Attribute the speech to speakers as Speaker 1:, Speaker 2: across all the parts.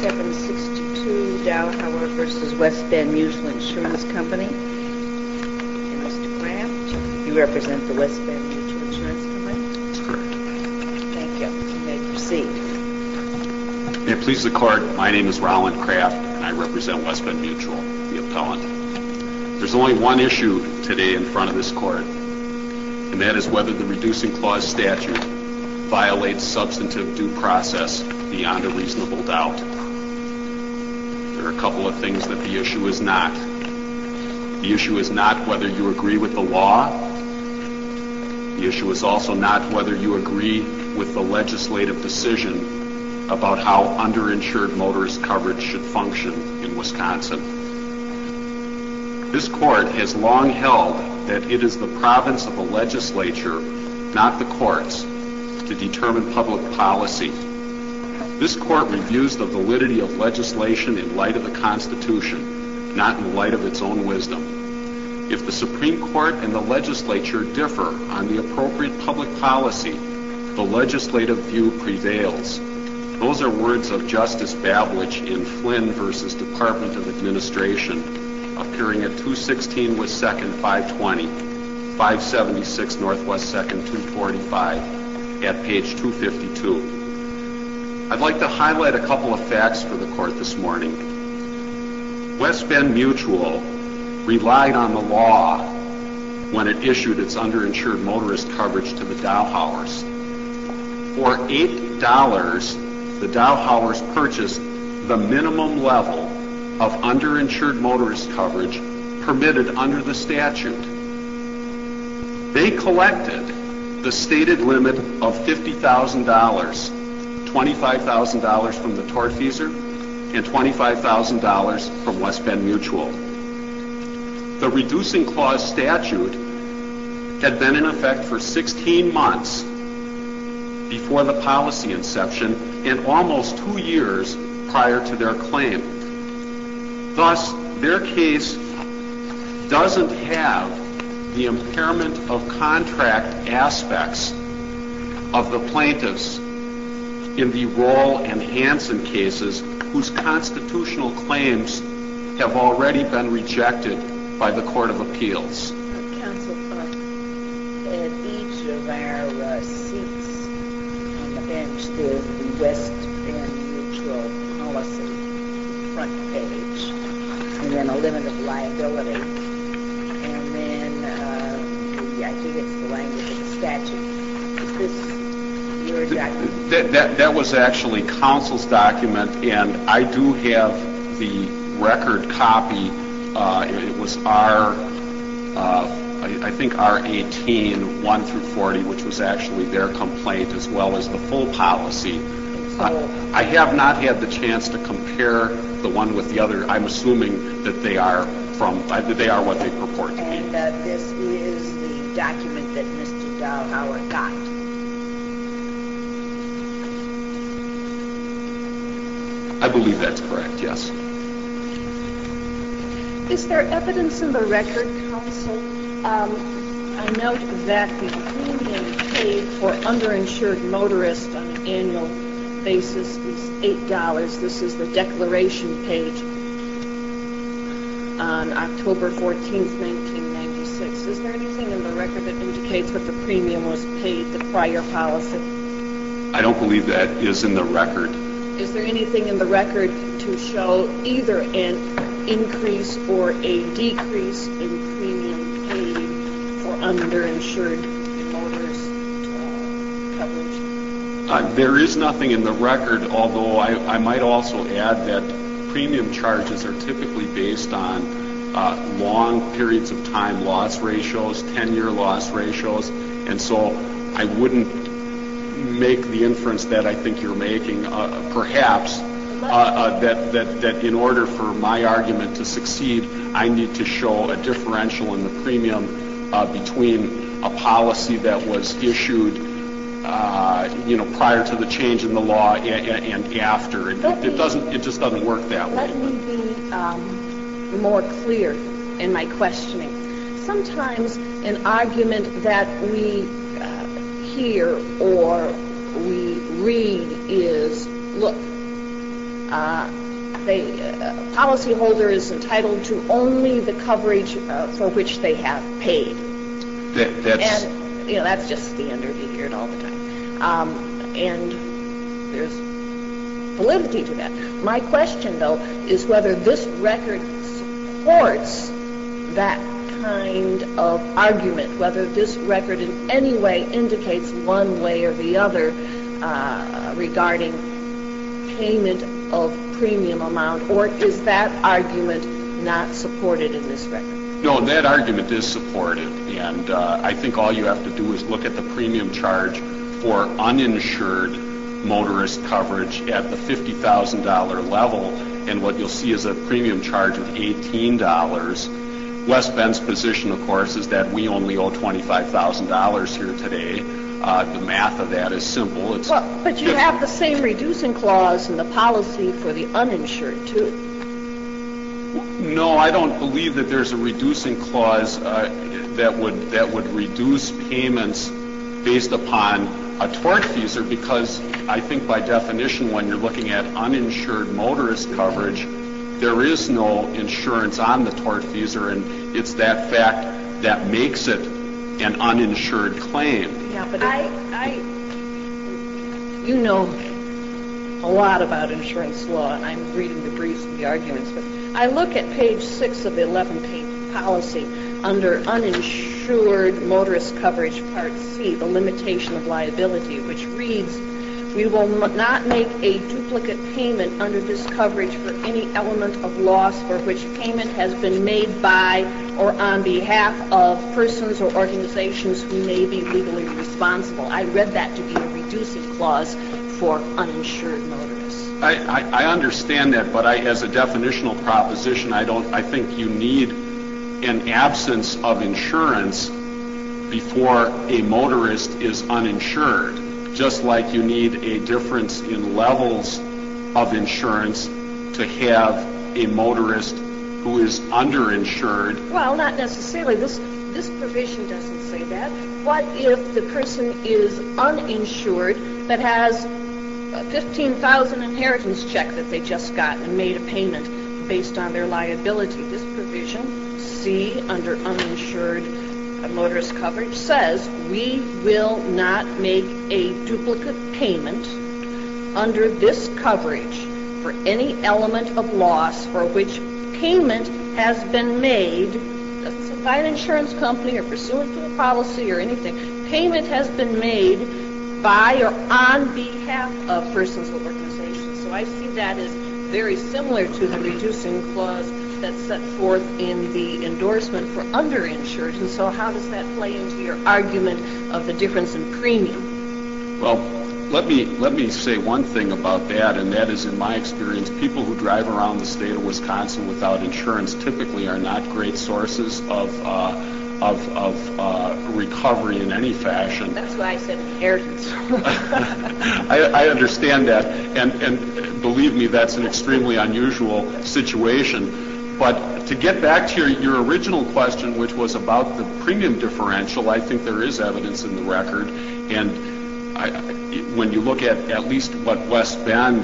Speaker 1: 762 Dowhauer versus West Bend Mutual Insurance Company. And Mr. Kraft, you represent the West Bend Mutual Insurance Company?
Speaker 2: That's correct.
Speaker 1: Thank you. You may proceed.
Speaker 2: May it please the Court, my name is Roland Kraft, and I represent West Bend Mutual, the appellant. There's only one issue today in front of this Court, and that is whether the Reducing Clause statute violates substantive due process beyond a reasonable doubt. There are a couple of things that the issue is not. The issue is not whether you agree with the law. The issue is also not whether you agree with the legislative decision about how underinsured motorist coverage should function in Wisconsin. This Court has long held that it is the province of the legislature, not the courts, to determine public policy. This Court reviews the validity of legislation in light of the Constitution, not in light of its own wisdom. If the Supreme Court and the legislature differ on the appropriate public policy, the legislative view prevails. Those are words of Justice Bablich in Flynn versus Department of Administration, appearing at 216 West 2nd 520, 576 Northwest 2nd 245, at page 252. I'd like to highlight a couple of facts for the Court this morning. West Bend Mutual relied on the law when it issued its underinsured motorist coverage to the Dowhauers. For $8, the Dowhauers purchased the minimum level of underinsured motorist coverage permitted under the statute. They collected the stated limit of $50,000, $25,000 from the tortfeasor and $25,000 from West Bend Mutual. The Reducing Clause statute had been in effect for 16 months before the policy inception and almost 2 years prior to their claim. Thus, their case doesn't have the impairment of contract aspects of the plaintiffs in the Roll and Hansen cases, whose constitutional claims have already been rejected by the Court of Appeals.
Speaker 1: Counsel, at each of our seats on the bench, there's the West Bend Mutual policy front page, and then a limit of liability, and then I think it's the language of the statute. Is this your document?
Speaker 2: That was actually counsel's document, and I do have the record copy. It was I think R18, 1 through 40, which was actually their complaint, as well as the full policy. I have not had the chance to compare the one with the other. I'm assuming that they are what they purport to be.
Speaker 1: And this is the document that Mr. Dowhauer got.
Speaker 3: I believe that's correct, yes.
Speaker 4: Is there evidence in the record, counsel? I note that the premium paid for underinsured motorists on an annual basis is $8. This is the declaration page on October 14th, 1996. Is there anything in the record that indicates what the premium was paid the prior policy?
Speaker 3: I don't believe that is in the record.
Speaker 4: Is there anything in the record to show either an increase or a decrease in premium paid for underinsured motorist coverage?
Speaker 3: There is nothing in the record, although I might also add that premium charges are typically based on long periods of time loss ratios, 10-year loss ratios, and so I wouldn't make the inference that I think you're making, perhaps, that in order for my argument to succeed, I need to show a differential in the premium between a policy that was issued prior to the change in the law and after. It just doesn't work that way.
Speaker 4: Let me be more clear in my questioning. Sometimes an argument that we hear or we read is, look, the policyholder is entitled to only the coverage for which they have paid. And, that's just standard. You hear it all the time. And there's validity to that. My question, though, is whether this record supports that kind of argument, whether this record in any way indicates one way or the other regarding payment of premium amount, or is that argument not supported in this record?
Speaker 3: No, that argument is supported, and I think all you have to do is look at the premium charge for uninsured motorist coverage at the $50,000 level, and what you'll see is a premium charge of $18. West Bend's position, of course, is that we only owe $25,000 here today. The math of that is simple.
Speaker 4: But you have the same reducing clause in the policy for the uninsured, too.
Speaker 3: No, I don't believe that there's a reducing clause that would reduce payments based upon a tortfeasor, because I think by definition when you're looking at uninsured motorist coverage, there is no insurance on the tortfeasor, and it's that fact that makes it an uninsured claim.
Speaker 4: Yeah, but you know a lot about insurance law, and I'm reading the briefs and the arguments, but I look at page 6 of the 11-page policy under uninsured motorist coverage, Part C, the limitation of liability, which reads, "We will not make a duplicate payment under this coverage for any element of loss for which payment has been made by or on behalf of persons or organizations who may be legally responsible." I read that to be a reducing clause for uninsured motorists.
Speaker 3: I understand that, but as a definitional proposition, I think you need an absence of insurance before a motorist is uninsured, just like you need a difference in levels of insurance to have a motorist who is underinsured.
Speaker 4: Well, not necessarily. This provision doesn't say that. What if the person is uninsured but has a $15,000 inheritance check that they just got and made a payment based on their liability? This provision, C, under uninsured motorist coverage, says we will not make a duplicate payment under this coverage for any element of loss for which payment has been made, doesn't say by an insurance company or pursuant to a policy or anything, payment has been made by or on behalf of persons or organizations. So I see that as very similar to the reducing clause that's set forth in the endorsement for underinsured. And so how does that play into your argument of the difference in premium?
Speaker 3: Well, let me say one thing about that, and that is, in my experience, people who drive around the state of Wisconsin without insurance typically are not great sources of recovery in any fashion.
Speaker 4: That's why I said inheritance.
Speaker 3: I understand that, and believe me, that's an extremely unusual situation. But to get back to your original question, which was about the premium differential, I think there is evidence in the record, and when you look at least what West Bend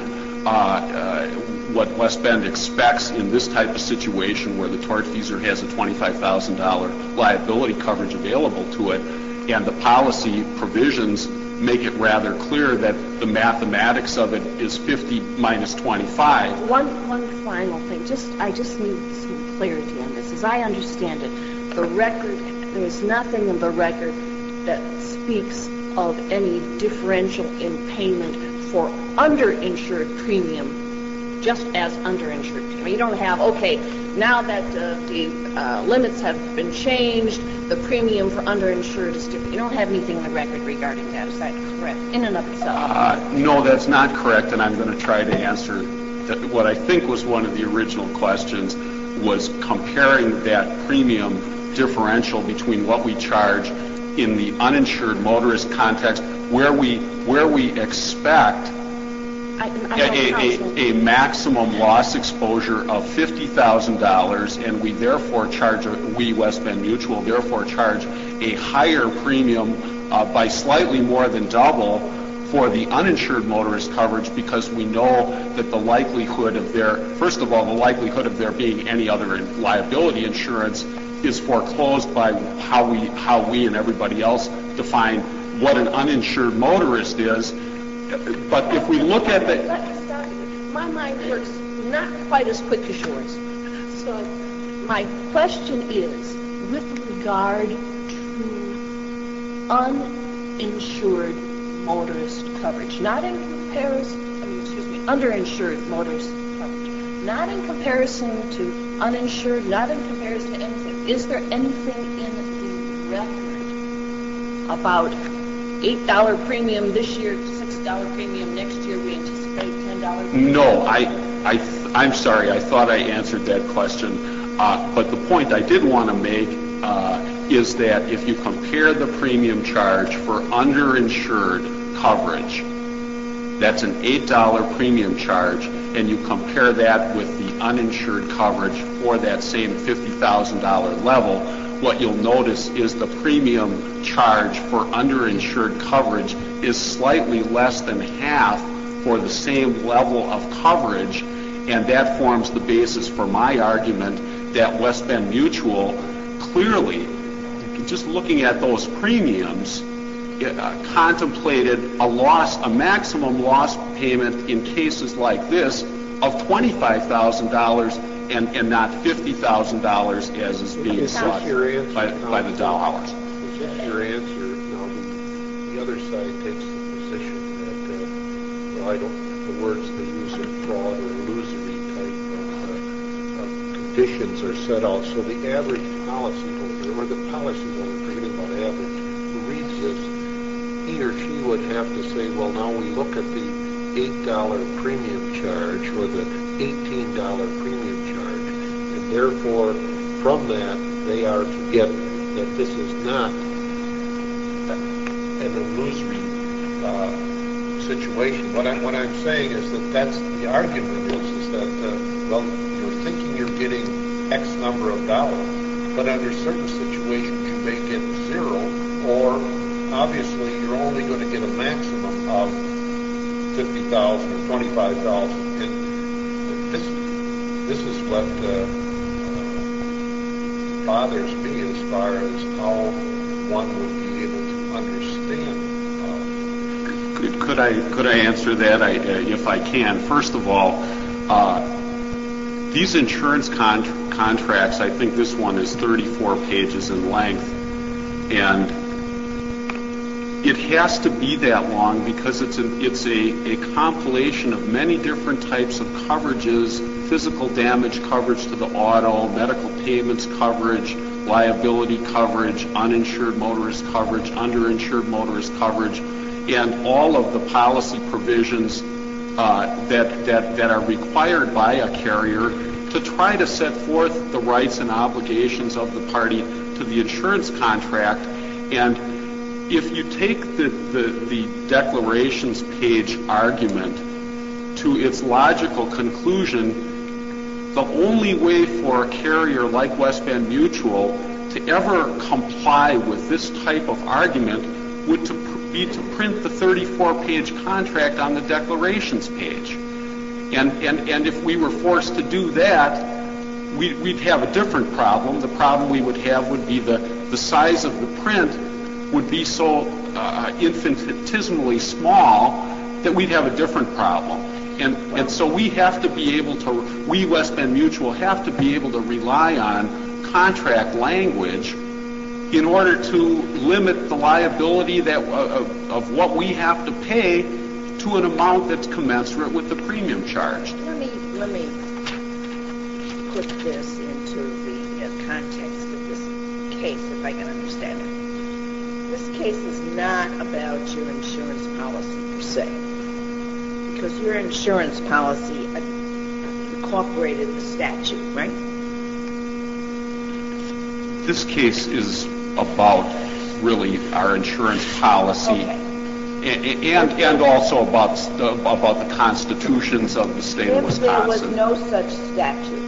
Speaker 3: expects in this type of situation where the tortfeasor has a $25,000 liability coverage available to it, and the policy provisions make it rather clear that the mathematics of it is 50 minus 25.
Speaker 4: One final thing. I just need some clarity on this. As I understand it, the record, there is nothing in the record that speaks of any differential in payment for underinsured premium, just as underinsured premium. You don't have, okay, now that the limits have been changed, the premium for underinsured is different. You don't have anything in the record regarding that. Is that correct, in and of itself?
Speaker 3: No, that's not correct, and I'm going to try to answer what I think was one of the original questions, was comparing that premium differential between what we charge in the uninsured motorist context, where we expect a maximum loss exposure of $50,000, and we therefore charge, we West Bend Mutual therefore charge a higher premium by slightly more than double for the uninsured motorist coverage because we know that the likelihood of there, first of all, the likelihood of there being any other liability insurance is foreclosed by how we and everybody else define what an uninsured motorist is. But if we look at the...
Speaker 4: Let me stop you. My mind works not quite as quick as yours. So my question is, with regard to uninsured motorist coverage, not in comparison, underinsured motorist coverage, not in comparison to uninsured, not in comparison to anything. Is there anything in the record about $8 premium this year, $6 premium next year, we anticipate $10 premium?
Speaker 3: No, I'm sorry, I thought I answered that question. But the point I did want to make is that if you compare the premium charge for underinsured coverage, that's an $8 premium charge, and you compare that with the uninsured coverage for that same $50,000 level, what you'll notice is the premium charge for underinsured coverage is slightly less than half for the same level of coverage, and that forms the basis for my argument that West Bend Mutual clearly, just looking at those premiums, contemplated a maximum loss payment in cases like this of $25,000 and not $50,000 as is being sought by the dollars.
Speaker 5: Is that your answer? Now, the other side takes the position that, the words they use are fraud or illusory type of conditions are set out. So the average policyholder, or the policyholder, forgetting about average, who reads this, he or she would have to say, well, now we look at the $8 premium charge or the $18 premium charge, and therefore from that they are to get that this is not an illusory situation. What I'm saying is that's the argument is that you're thinking you're getting X number of dollars, but under certain situations you may get zero, or obviously you're only going to get a maximum of $50,000 or $25,000. And this is what bothers me as far as how one would be able to understand.
Speaker 3: Could I answer that if I can? First of all, these insurance contracts, I think this one is 34 pages in length, and it has to be that long because it's a compilation of many different types of coverages: physical damage coverage to the auto, medical payments coverage, liability coverage, uninsured motorist coverage, underinsured motorist coverage, and all of the policy provisions that are required by a carrier to try to set forth the rights and obligations of the party to the insurance contract. And if you take the declarations page argument to its logical conclusion, the only way for a carrier like West Bend Mutual to ever comply with this type of argument would be to print the 34-page contract on the declarations page. And if we were forced to do that, we'd have a different problem. The problem we would have would be the size of the print would be so infinitesimally small that we'd have a different problem. And so we have to be able to, we West Bend Mutual have to be able to rely on contract language in order to limit the liability of what we have to pay to an amount that's commensurate with the premium charge.
Speaker 1: Let me put this into the context of this case, if I can understand it. This case is not about your insurance policy per se, because your insurance policy incorporated the statute, right?
Speaker 3: This case is about really our insurance policy, and also about the constitutions of the state of Wisconsin.
Speaker 1: If there was no such statute,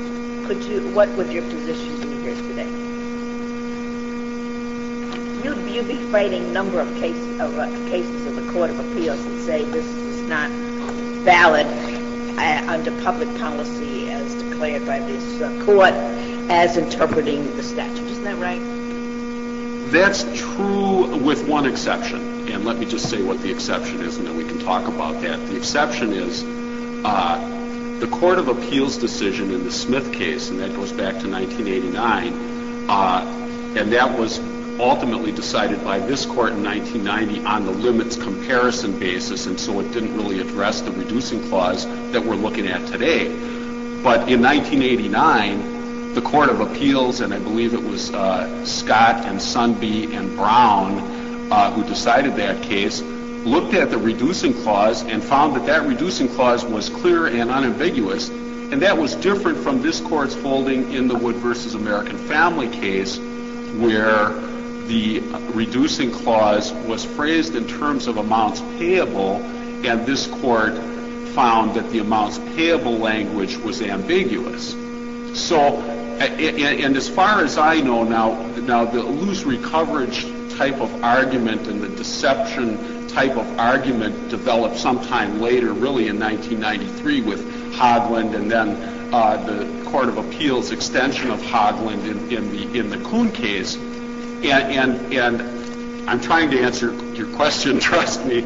Speaker 1: what would your position be here today? You'd be you be fighting a number of cases of the Court of Appeals that say this is not valid under public policy as declared by this court as interpreting the statute. Isn't that right?
Speaker 2: That's true with one exception, and let me just say what the exception is, and then we can talk about that. The exception is the Court of Appeals decision in the Smith case, and that goes back to 1989, and that was ultimately decided by this court in 1990 on the limits comparison basis, and so it didn't really address the reducing clause that we're looking at today. But in 1989, the Court of Appeals, and I believe it was Scott and Sunby and Brown who decided that case, looked at the reducing clause and found that that reducing clause was clear and unambiguous, and that was different from this court's holding in the Wood versus American Family case, where the reducing clause was phrased in terms of amounts payable, and this court found that the amounts payable language was ambiguous. So, and as far as I know now the illusory coverage type of argument and the deception type of argument developed sometime later, really in 1993 with Haugland, and then the Court of Appeals extension of Haugland in the Kuhn case. And I'm trying to answer your question, trust me.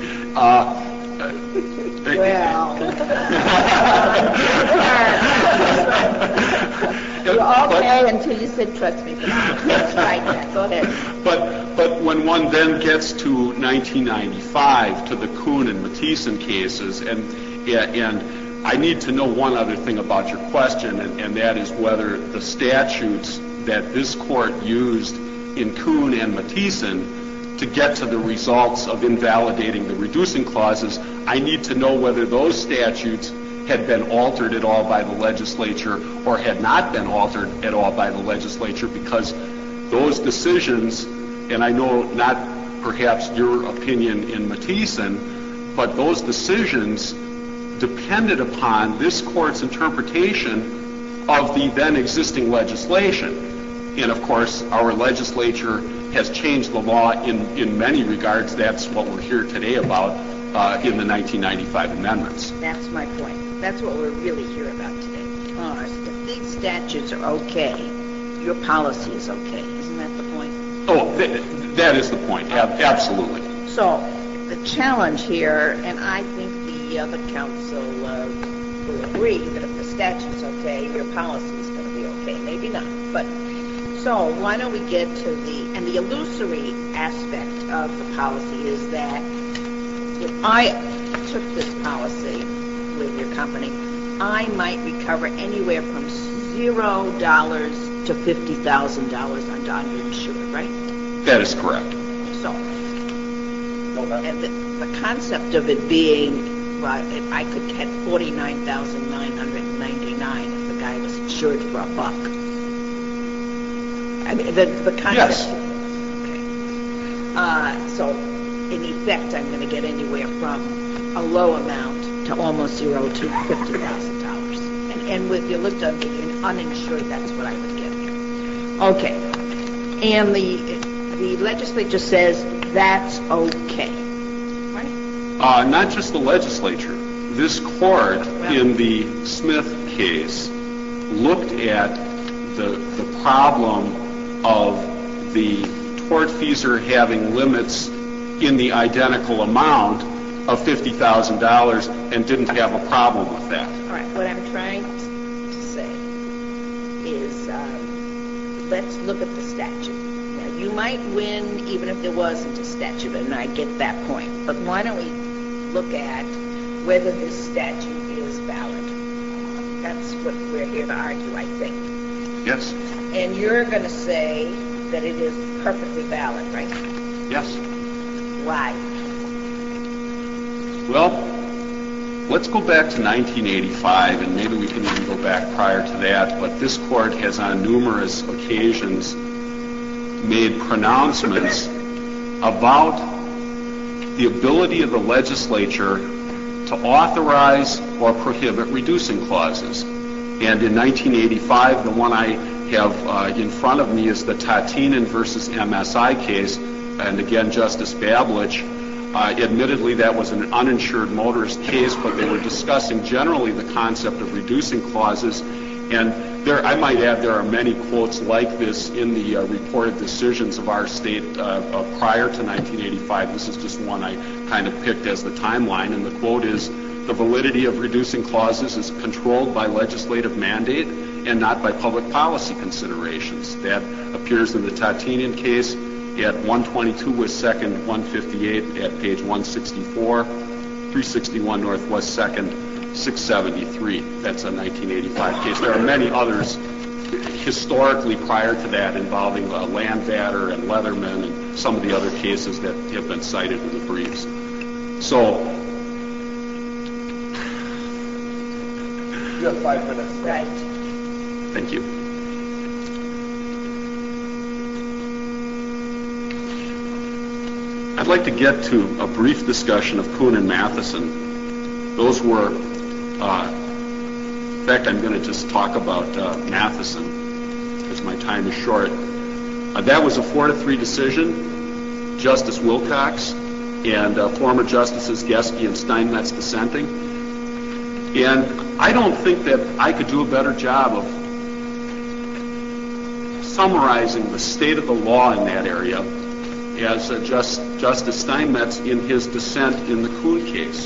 Speaker 1: You're okay until you said trust me. That's right. Go ahead.
Speaker 2: But when one then gets to 1995, to the Kuhn and Mathieson cases, and I need to know one other thing about your question, and that is whether the statutes that this court used in Kuhn and Mathieson to get to the results of invalidating the reducing clauses, I need to know whether those statutes had been altered at all by the legislature or had not been altered at all by the legislature, because those decisions, and I know not perhaps your opinion in Mathieson, but those decisions depended upon this court's interpretation of the then existing legislation. And of course, our legislature has changed the law in many regards. That's what we're here today about in the 1995 amendments.
Speaker 1: That's my point. That's what we're really here about today. If these statutes are okay, your policy is okay. Isn't that the point?
Speaker 2: Oh, that is the point. Absolutely.
Speaker 1: So the challenge here, and I think the other council will agree that if the statute's okay, your policy is going to be okay. Maybe not, but so why don't we get to the illusory aspect of the policy is that if I took this policy with your company, I might recover anywhere from $0 to $50,000 on underinsured, right?
Speaker 2: That is correct.
Speaker 1: So, and the concept of it being, well, if I could get $49,999 if the guy was insured for $1. I mean, the concept.
Speaker 2: Yes.
Speaker 1: Okay. So, in effect, I'm going to get anywhere from a low amount to almost $0 to $50,000. And if you looked at the uninsured, that's what I would get. Okay. And the legislature says that's okay, right?
Speaker 2: Not just the legislature. This court in the Smith case looked at the problem of the tortfeasor having limits in the identical amount of $50,000 and didn't have a problem with that.
Speaker 1: All right. What I'm trying to say is let's look at the statute. Now, you might win even if there wasn't a statute, and I get that point. But why don't we look at whether this statute is valid? That's what we're here to argue, I think.
Speaker 2: Yes.
Speaker 1: And you're going to say that it is perfectly valid, right?
Speaker 2: Yes.
Speaker 1: Why?
Speaker 2: Well, let's go back to 1985, and maybe we can even go back prior to that, but this court has on numerous occasions made pronouncements about the ability of the legislature to authorize or prohibit reducing clauses. And in 1985, the one I have in front of me is the Tatinen versus MSI case. and again, Justice Bablich. Admittedly, that was an uninsured motorist case, but they were discussing generally the concept of reducing clauses. And there, I might add, there are many quotes like this in the reported decisions of our state prior to 1985. This is just one I kind of picked as the timeline, and the quote is, "The validity of reducing clauses is controlled by legislative mandate and not by public policy considerations." That appears in the Tatinian case at 122 West 2nd, 158 at page 164, 361 Northwest 2nd, 673. That's a 1985 case. There are many others historically prior to that involving Landvatter and Leatherman and some of the other cases that have been cited in the briefs. So,
Speaker 6: you have 5 minutes.
Speaker 1: Right.
Speaker 2: thank you. I'd like to get to a brief discussion of Kuhn and Matheson. Those were, in fact, I'm going to just talk about Matheson because my time is short. That was a 4-3 decision. Justice Wilcox and former Justices Geske and Steinmetz dissenting. And I don't think that I could do a better job of summarizing the state of the law in that area as Justice Steinmetz in his dissent in the Kuhn case.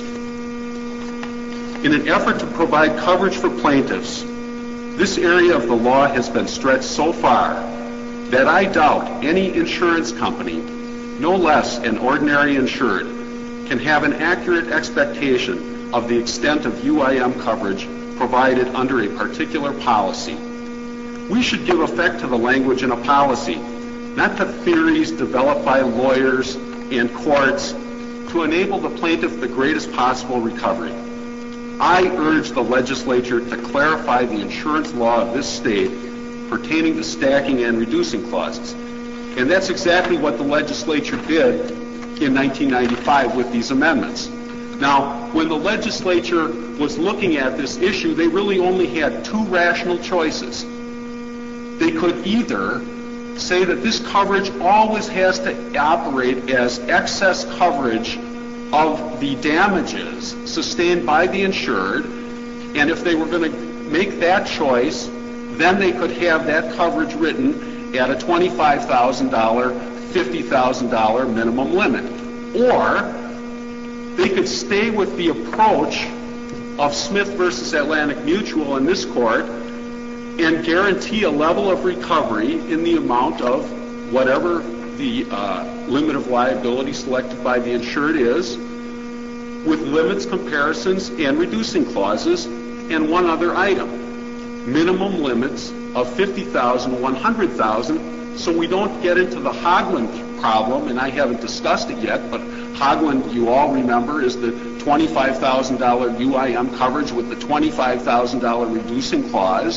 Speaker 2: In an effort to provide coverage for plaintiffs, this area of the law has been stretched so far that I doubt any insurance company, no less an ordinary insured, can have an accurate expectation of the extent of UIM coverage provided under a particular policy. We should give effect to the language in a policy, not to theories developed by lawyers and courts to enable the plaintiff the greatest possible recovery. I urge the legislature to clarify the insurance law of this state pertaining to stacking and reducing clauses. And that's exactly what the legislature did in 1995 with these amendments. Now, when the legislature was looking at this issue, they really only had two rational choices. They could either say that this coverage always has to operate as excess coverage of the damages sustained by the insured, and if they were going to make that choice, then they could have that coverage written at a $25,000, $50,000 minimum limit. Or they could stay with the approach of Smith versus Atlantic Mutual in this court and guarantee a level of recovery in the amount of whatever the limit of liability selected by the insured is, with limits, comparisons, and reducing clauses, and one other item, minimum limits of $50,000, $100,000, so we don't get into the Haugland problem, and I haven't discussed it yet, but Haugland, you all remember, is the $25,000 UIM coverage with the $25,000 reducing clause,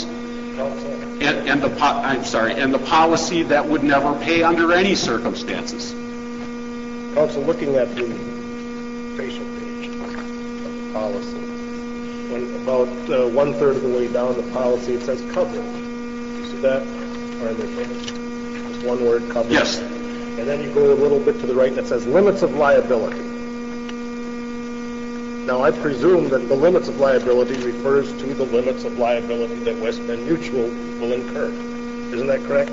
Speaker 2: and the policy that would never pay under any circumstances.
Speaker 6: Counsel, looking at the facial page of the policy, when about 1/3 of the way down the policy, it says coverage. You see that? Or in the page? Just one word, coverage.
Speaker 2: Yes.
Speaker 6: And then you go a little bit to the right and it says limits of liability. Now, I presume that the limits of liability refers to the limits of liability that West Bend Mutual will incur. Isn't that correct?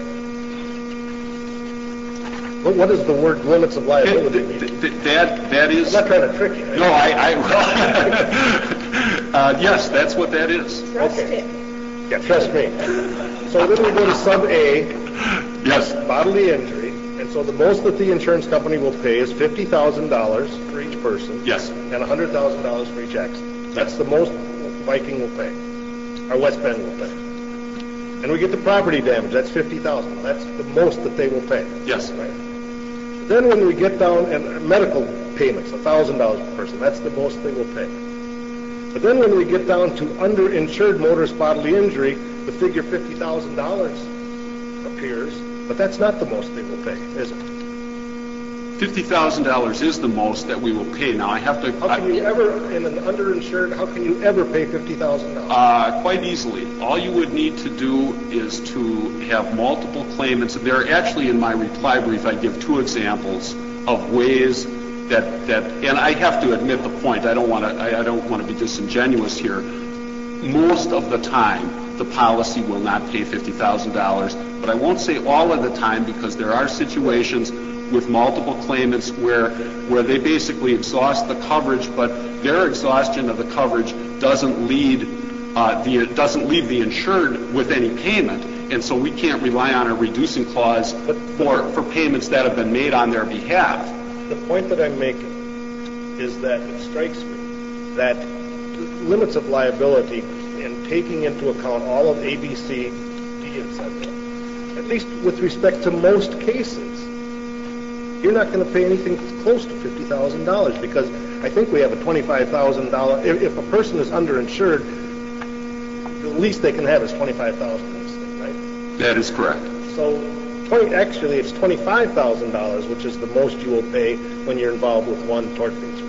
Speaker 6: Well, what does the word limits of liability mean?
Speaker 2: That is...
Speaker 6: I'm not trying to trick you.
Speaker 2: No, yes, that's what that is.
Speaker 1: Trust
Speaker 6: Okay.
Speaker 1: him.
Speaker 6: Yeah, trust me. So then we go to sub A,
Speaker 2: Yes.
Speaker 6: bodily injury, and so the most that the insurance company will pay is $50,000 for each person.
Speaker 2: Yes.
Speaker 6: And $100,000 for each accident. That's the most Viking will pay, or West Bend will pay. And we get the property damage. That's $50,000. That's the most that they will pay.
Speaker 2: Yes.
Speaker 6: Right. Then when we get down and medical payments, $1,000 per person. That's the most they will pay. But then when we get down to underinsured motorist bodily injury, the figure $50,000 appears, but that's not the most they will pay, is it?
Speaker 2: $50,000 is the most that we will pay. Now, I have to...
Speaker 6: How can you ever, in an underinsured, how can you ever pay $50,000?
Speaker 2: Quite easily. All you would need to do is to have multiple claimants. There are actually, in my reply brief, I give 2 examples of ways that and I have to admit the point. I don't want to be disingenuous here. Most of the time, the policy will not pay $50,000, but I won't say all of the time, because there are situations with multiple claimants where they basically exhaust the coverage, but their exhaustion of the coverage doesn't leave the insured with any payment, and so we can't rely on a reducing clause for payments that have been made on their behalf.
Speaker 6: The point that I'm making is that it strikes me that limits of liability and taking into account all of A, B, C, D, etc., at least with respect to most cases, you're not going to pay anything close to $50,000, because I think we have a $25,000. If a person is underinsured, the least they can have is $25,000, right?
Speaker 2: That is correct.
Speaker 6: So actually it's $25,000, which is the most you will pay when you're involved with one tortfeasor.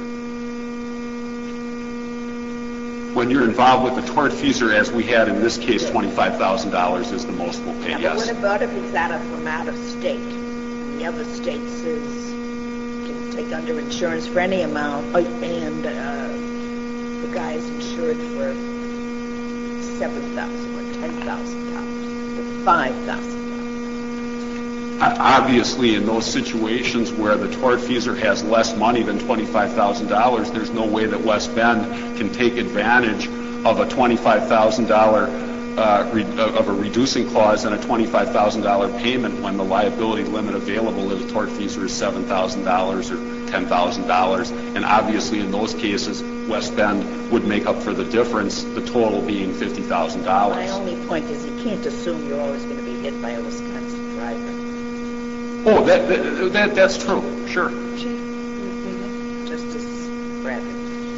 Speaker 2: When you're involved with a tortfeasor, as we had in this case, $25,000 is the most we'll pay,
Speaker 1: yeah,
Speaker 2: yes.
Speaker 1: But what about if he's from out of state? And the other state says can take under insurance for any amount, and the guy's insured for $7,000 or $10,000 or $5,000.
Speaker 2: Obviously, in those situations where the tortfeasor has less money than $25,000, there's no way that West Bend can take advantage of a $25,000 of a reducing clause and a $25,000 payment when the liability limit available as a tortfeasor is $7,000 or $10,000. And obviously, in those cases, West Bend would make up for the difference, the total being $50,000.
Speaker 1: My only point is you can't assume you're always going to be hit by a Wisconsin driver.
Speaker 2: Oh, that's true. Sure.
Speaker 1: Justice Bradley.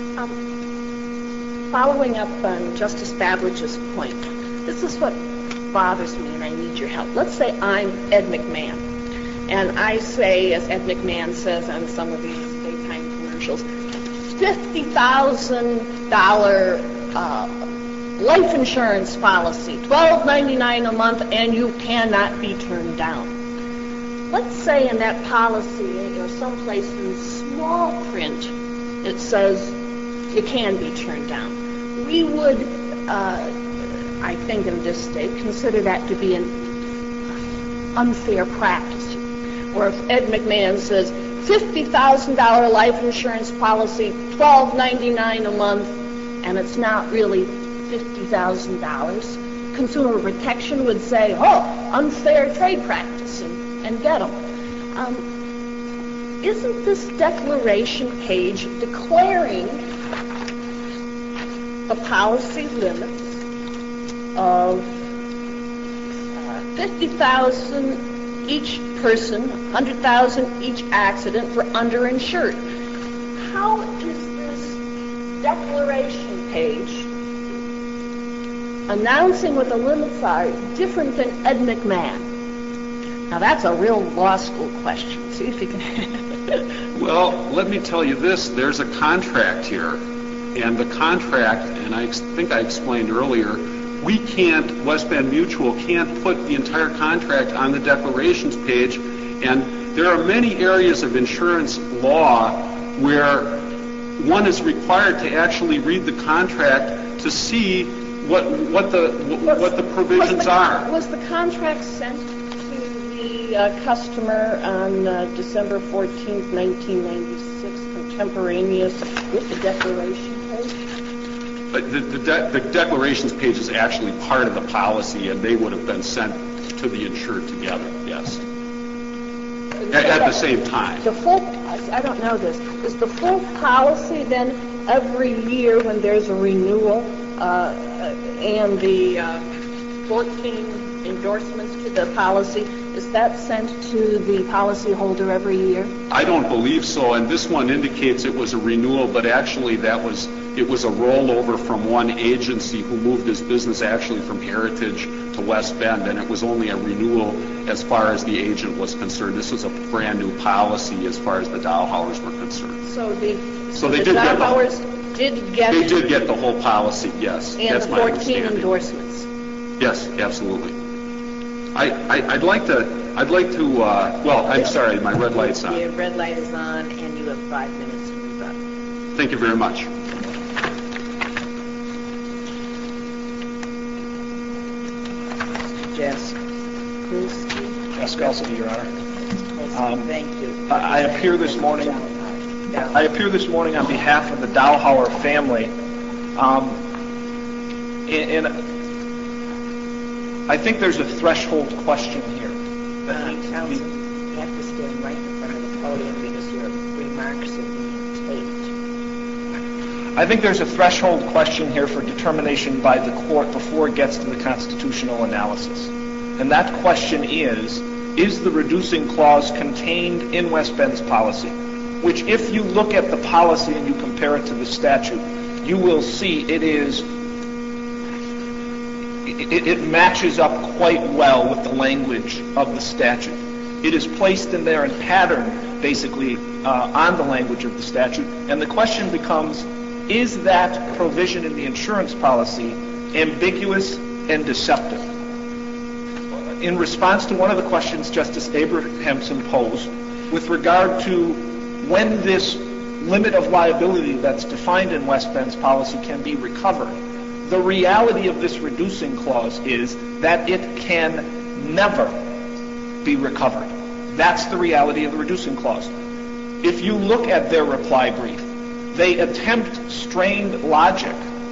Speaker 4: Following up on Justice Babbage's point, this is what bothers me, and I need your help. Let's say I'm Ed McMahon, and I say, as Ed McMahon says on some of these daytime commercials, $50,000 life insurance policy, $12.99 a month, and you cannot be turned down. Let's say in that policy, someplace in small print, it says you can be turned down. We would, I think in this state, consider that to be an unfair practice. Or if Ed McMahon says $50,000 life insurance policy, $12.99 a month, and it's not really $50,000, Consumer Protection would say, oh, unfair trade practice, and get them. Isn't this declaration page declaring the policy limits of $50,000 each person, $100,000 each accident for underinsured? How is this declaration page announcing what the limits are different than Ed McMahon? Now, that's a real law school question. See if you can...
Speaker 2: Well, let me tell you this. There's a contract here. And the contract, and I think I explained earlier, West Bend Mutual can't put the entire contract on the declarations page. And there are many areas of insurance law where one is required to actually read the contract to see what the provisions are.
Speaker 4: Was the contract sent customer on December 14th, 1996, contemporaneous with the declaration page?
Speaker 2: But the declarations page is actually part of the policy, and they would have been sent to the insured together, yes. At the same time.
Speaker 4: I don't know this. Is the full policy then every year when there's a renewal and the 14 endorsements to the policy, is that sent to the policyholder every year?
Speaker 2: I don't believe so, and this one indicates it was a renewal, but actually it was a rollover from one agency who moved his business actually from Heritage to West Bend, and it was only a renewal as far as the agent was concerned. This was a brand new policy as far as the Dowhauers were concerned.
Speaker 4: So
Speaker 2: they
Speaker 4: the
Speaker 2: did get
Speaker 4: Dowhauers did get...
Speaker 2: They did get the whole policy, yes.
Speaker 4: And
Speaker 2: that's
Speaker 4: the
Speaker 2: my
Speaker 4: 14
Speaker 2: understanding.
Speaker 4: endorsements.
Speaker 2: Yes, absolutely. I'd like to, well, I'm sorry, my red light's on.
Speaker 1: Your red light is on, and you have 5 minutes to move up.
Speaker 2: Thank you very much.
Speaker 7: Jaskowski, Your Honor.
Speaker 1: Thank you.
Speaker 7: I appear this morning on behalf of the Dowhauer family. And I think there's a threshold question here.
Speaker 1: Counsel, you have to stand right in front of the podium because your remarks are being taped.
Speaker 7: I think there's a threshold question here for determination by the court before it gets to the constitutional analysis. And that question is the reducing clause contained in West Bend's policy? Which, if you look at the policy and you compare it to the statute, you will see it matches up quite well with the language of the statute. It is placed in there in pattern, basically, on the language of the statute. And the question becomes, is that provision in the insurance policy ambiguous and deceptive? In response to one of the questions Justice Abrahamson posed, with regard to when this limit of liability that's defined in West Bend's policy can be recovered, the reality of this reducing clause is that it can never be recovered. That's the reality of the reducing clause. If you look at their reply brief, they attempt strained logic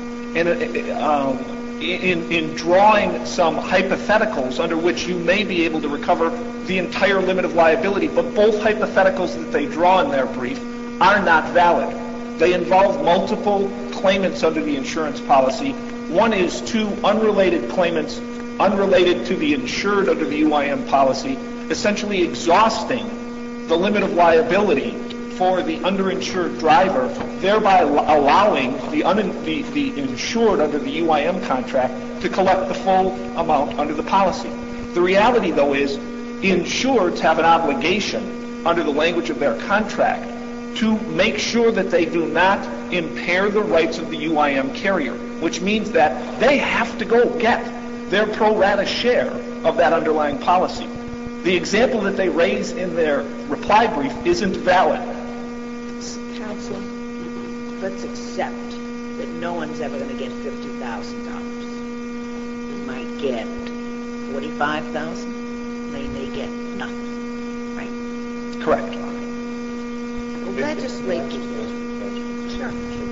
Speaker 7: in drawing some hypotheticals under which you may be able to recover the entire limit of liability, but both hypotheticals that they draw in their brief are not valid. They involve multiple claimants under the insurance policy. One is two unrelated claimants unrelated to the insured under the UIM policy, essentially exhausting the limit of liability for the underinsured driver, thereby allowing the insured under the UIM contract to collect the full amount under the policy. The reality, though, is insureds have an obligation under the language of their contract to make sure that they do not impair the rights of the UIM carrier, which means that they have to go get their pro rata share of that underlying policy. The example that they raise in their reply brief isn't valid.
Speaker 1: Counsel, let's accept that no one's ever going to get $50,000. They might get $45,000. They may get nothing, right?
Speaker 7: Correct.
Speaker 1: Legislature. Sure.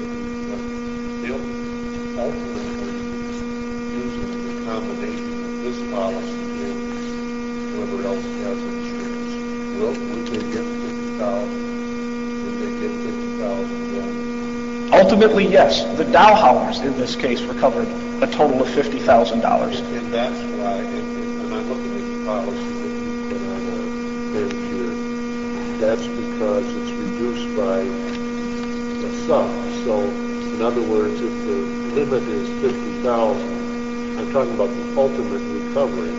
Speaker 5: Ultimately, using the combination of this policy and whoever else has insurance, would they get $50,000? Would they get $50,000 then?
Speaker 7: Ultimately, yes. The Dowhauers, in this case, recovered a total of $50,000.
Speaker 5: And that's why, and I'm looking at the policy that you put on a bench here, that's because it's reduced by a sum. So, in other words, if the limit is $50,000, I'm talking about the ultimate recovery.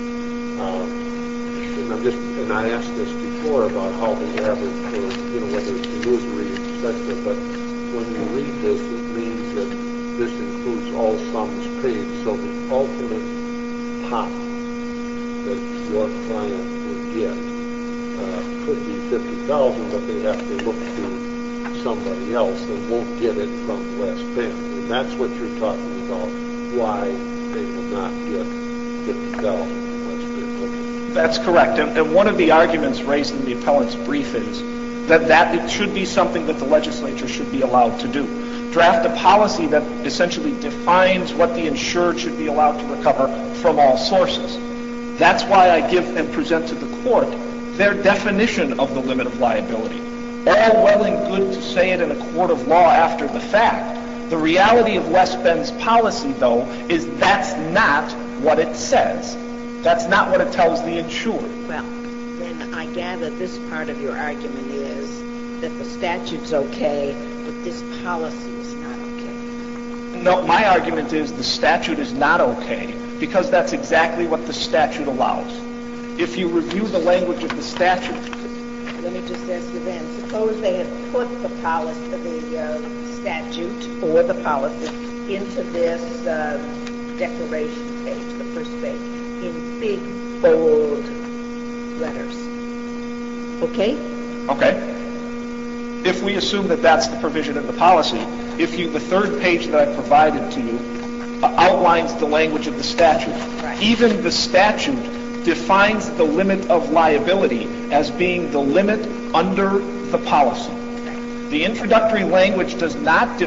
Speaker 5: And I asked this before about how the average, whether it's illusory, etc. But when you read this, it means that this includes all sums paid. So the ultimate pot that your client would get could be $50,000, but they have to look to somebody else and won't get it from West Bend. And that's what you're talking about, why they will not get $50,000 from West Bend. Okay.
Speaker 7: That's correct. And one of the arguments raised in the appellant's brief is that it should be something that the legislature should be allowed to do. Draft a policy that essentially defines what the insured should be allowed to recover from all sources. That's why I give and present to the court their definition of the limit of liability. All well and good to say it in a court of law after the fact. The reality of West Bend's policy, though, is that's not what it says. That's not what it tells the insured.
Speaker 1: Well, then I gather this part of your argument is that the statute's okay, but this policy is not okay.
Speaker 7: No, my argument is the statute is not okay because that's exactly what the statute allows. If you review the language of the statute,
Speaker 1: Let me just ask you then, suppose they had put the policy, the statute or the policy into this declaration page, the first page, in big, bold letters. Okay?
Speaker 7: okay, if we assume that that's the provision of the policy, the third page that I provided to you outlines the language of the statute.
Speaker 1: Right.
Speaker 7: Even the statute defines the limit of liability as being the limit under the policy. The introductory language doesn't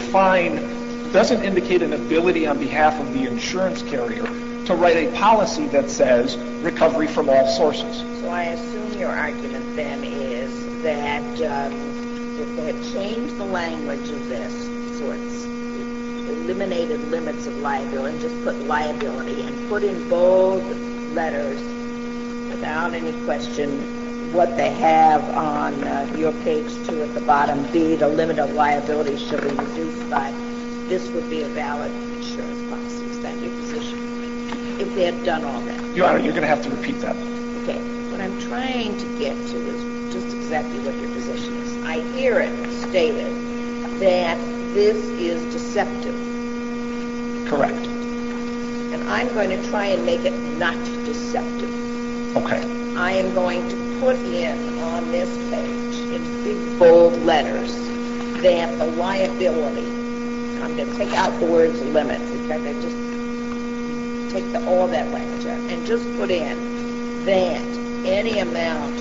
Speaker 7: indicate an ability on behalf of the insurance carrier to write a policy that says recovery from all sources.
Speaker 1: So I assume your argument then is that if they had changed the language of this, so it's eliminated limits of liability and just put liability and put in bold letters without any question what they have on your page 2 at the bottom, B, the limit of liability shall be reduced by, this would be a valid insurance policy. Is that your position? If they had done all that.
Speaker 7: Your Honor, you're going to have to repeat that.
Speaker 1: Okay, what I'm trying to get to is just exactly what your position is. I hear it stated that this is deceptive.
Speaker 7: Correct.
Speaker 1: And I'm going to try and make it not deceptive.
Speaker 7: Okay.
Speaker 1: I am going to put in on this page in big bold letters that the liability, I'm going to take out the words limit. In fact, I just take all that language out and just put in that any amount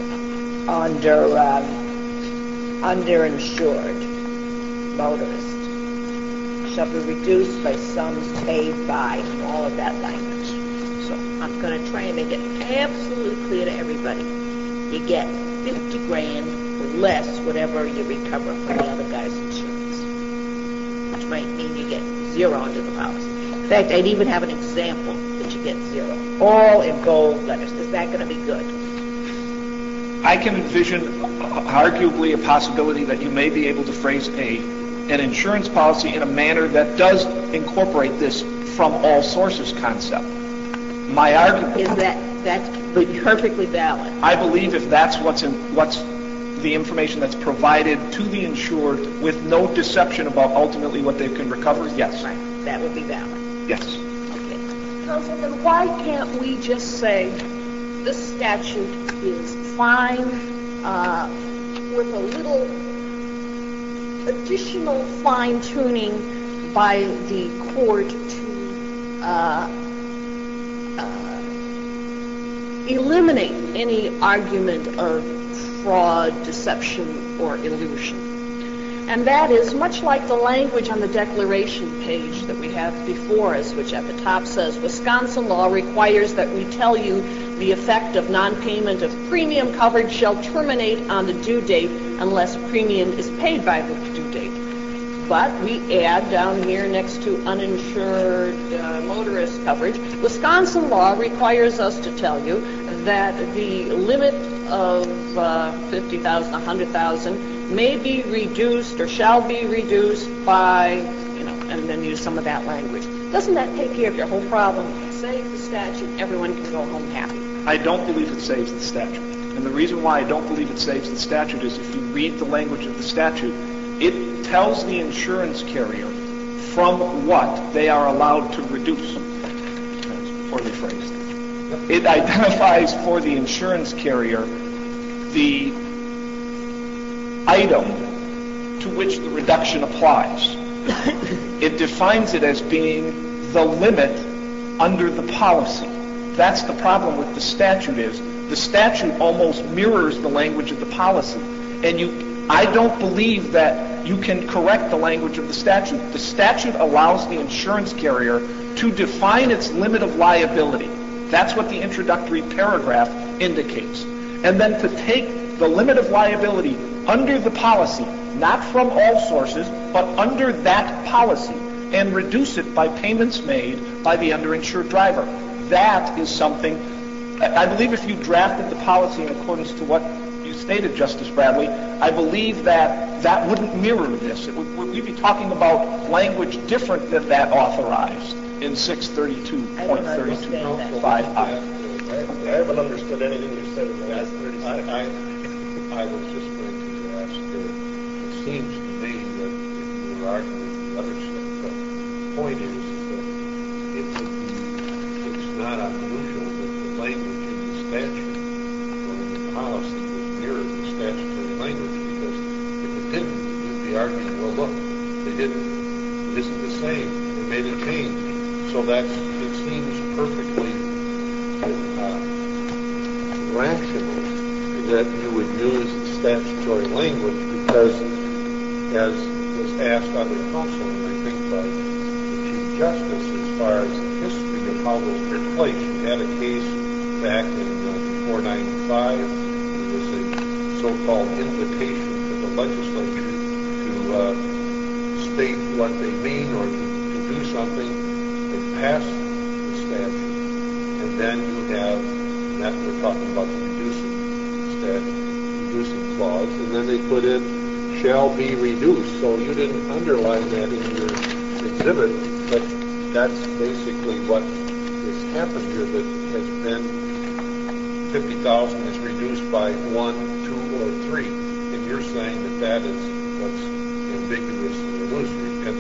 Speaker 1: underinsured motorist shall be reduced by sums paid by, all of that language. So I'm going to try and make it absolutely clear to everybody. You get 50 grand or less whatever you recover from the other guy's insurance, which might mean you get zero under the policy. In fact, I'd even have an example that you get zero, all in bold letters. Is that going to be good?
Speaker 7: I can envision arguably a possibility that you may be able to phrase an insurance policy in a manner that does incorporate this from all sources concept. My argument
Speaker 1: is that's perfectly valid.
Speaker 7: I believe if that's what's the information that's provided to the insured with no deception about ultimately what they can recover, yes.
Speaker 1: Right. That would be valid.
Speaker 7: Yes.
Speaker 1: Okay.
Speaker 4: Counsel, then why can't we just say this statute is fine with a little additional fine-tuning by the court to eliminate any argument of fraud, deception, or illusion? And that is much like the language on the declaration page that we have before us, which at the top says, Wisconsin law requires that we tell you the effect of non-payment of premium coverage shall terminate on the due date unless premium is paid by the due date. But we add down here next to uninsured motorist coverage, Wisconsin law requires us to tell you that the limit of $50,000, $100,000 may be reduced or shall be reduced by, and then use some of that language. Doesn't that take care of your whole problem? Save the statute, everyone can go home happy.
Speaker 7: I don't believe it saves the statute. And the reason why I don't believe it saves the statute is if you read the language of the statute, it tells the insurance carrier from what they are allowed to reduce. That's poorly phrased. It identifies for the insurance carrier the item to which the reduction applies. It defines it as being the limit under the policy. That's the problem with the statute is the statute almost mirrors the language of the policy. And I don't believe that you can correct the language of the statute. The statute allows the insurance carrier to define its limit of liability. That's what the introductory paragraph indicates. And then to take the limit of liability under the policy, not from all sources, but under that policy, and reduce it by payments made by the underinsured driver. That is something I believe if you drafted the policy in accordance to what you stated, Justice Bradley, I believe that wouldn't mirror this. We'd be talking about language different than that authorized in 632.32.5.
Speaker 6: I haven't understood anything you said in the last 30 seconds.
Speaker 5: I was just going to ask, it seems to me that if you were arguing the other stuff, but the point is that it's not unusual that the language in the statute or in the policy would mirror the statutory language, because if it didn't, you'd be arguing, well, look, it isn't the same. They made a change. So it seems perfectly rational that you would use statutory language, because, as was asked on the council, and I think by the Chief Justice, as far as the history of how this took place, you had a case back in 495. It was a so-called invitation to the legislature to state what they mean or to do something. They passed the statute, and then you have, and that we're talking about the reducing clause, and then they put in shall be reduced. So you didn't underline that in your exhibit, but that's basically what has happened here, that has been 50,000 is reduced by 1, 2, or 3. And you're saying that is what's ambiguous and illusory. And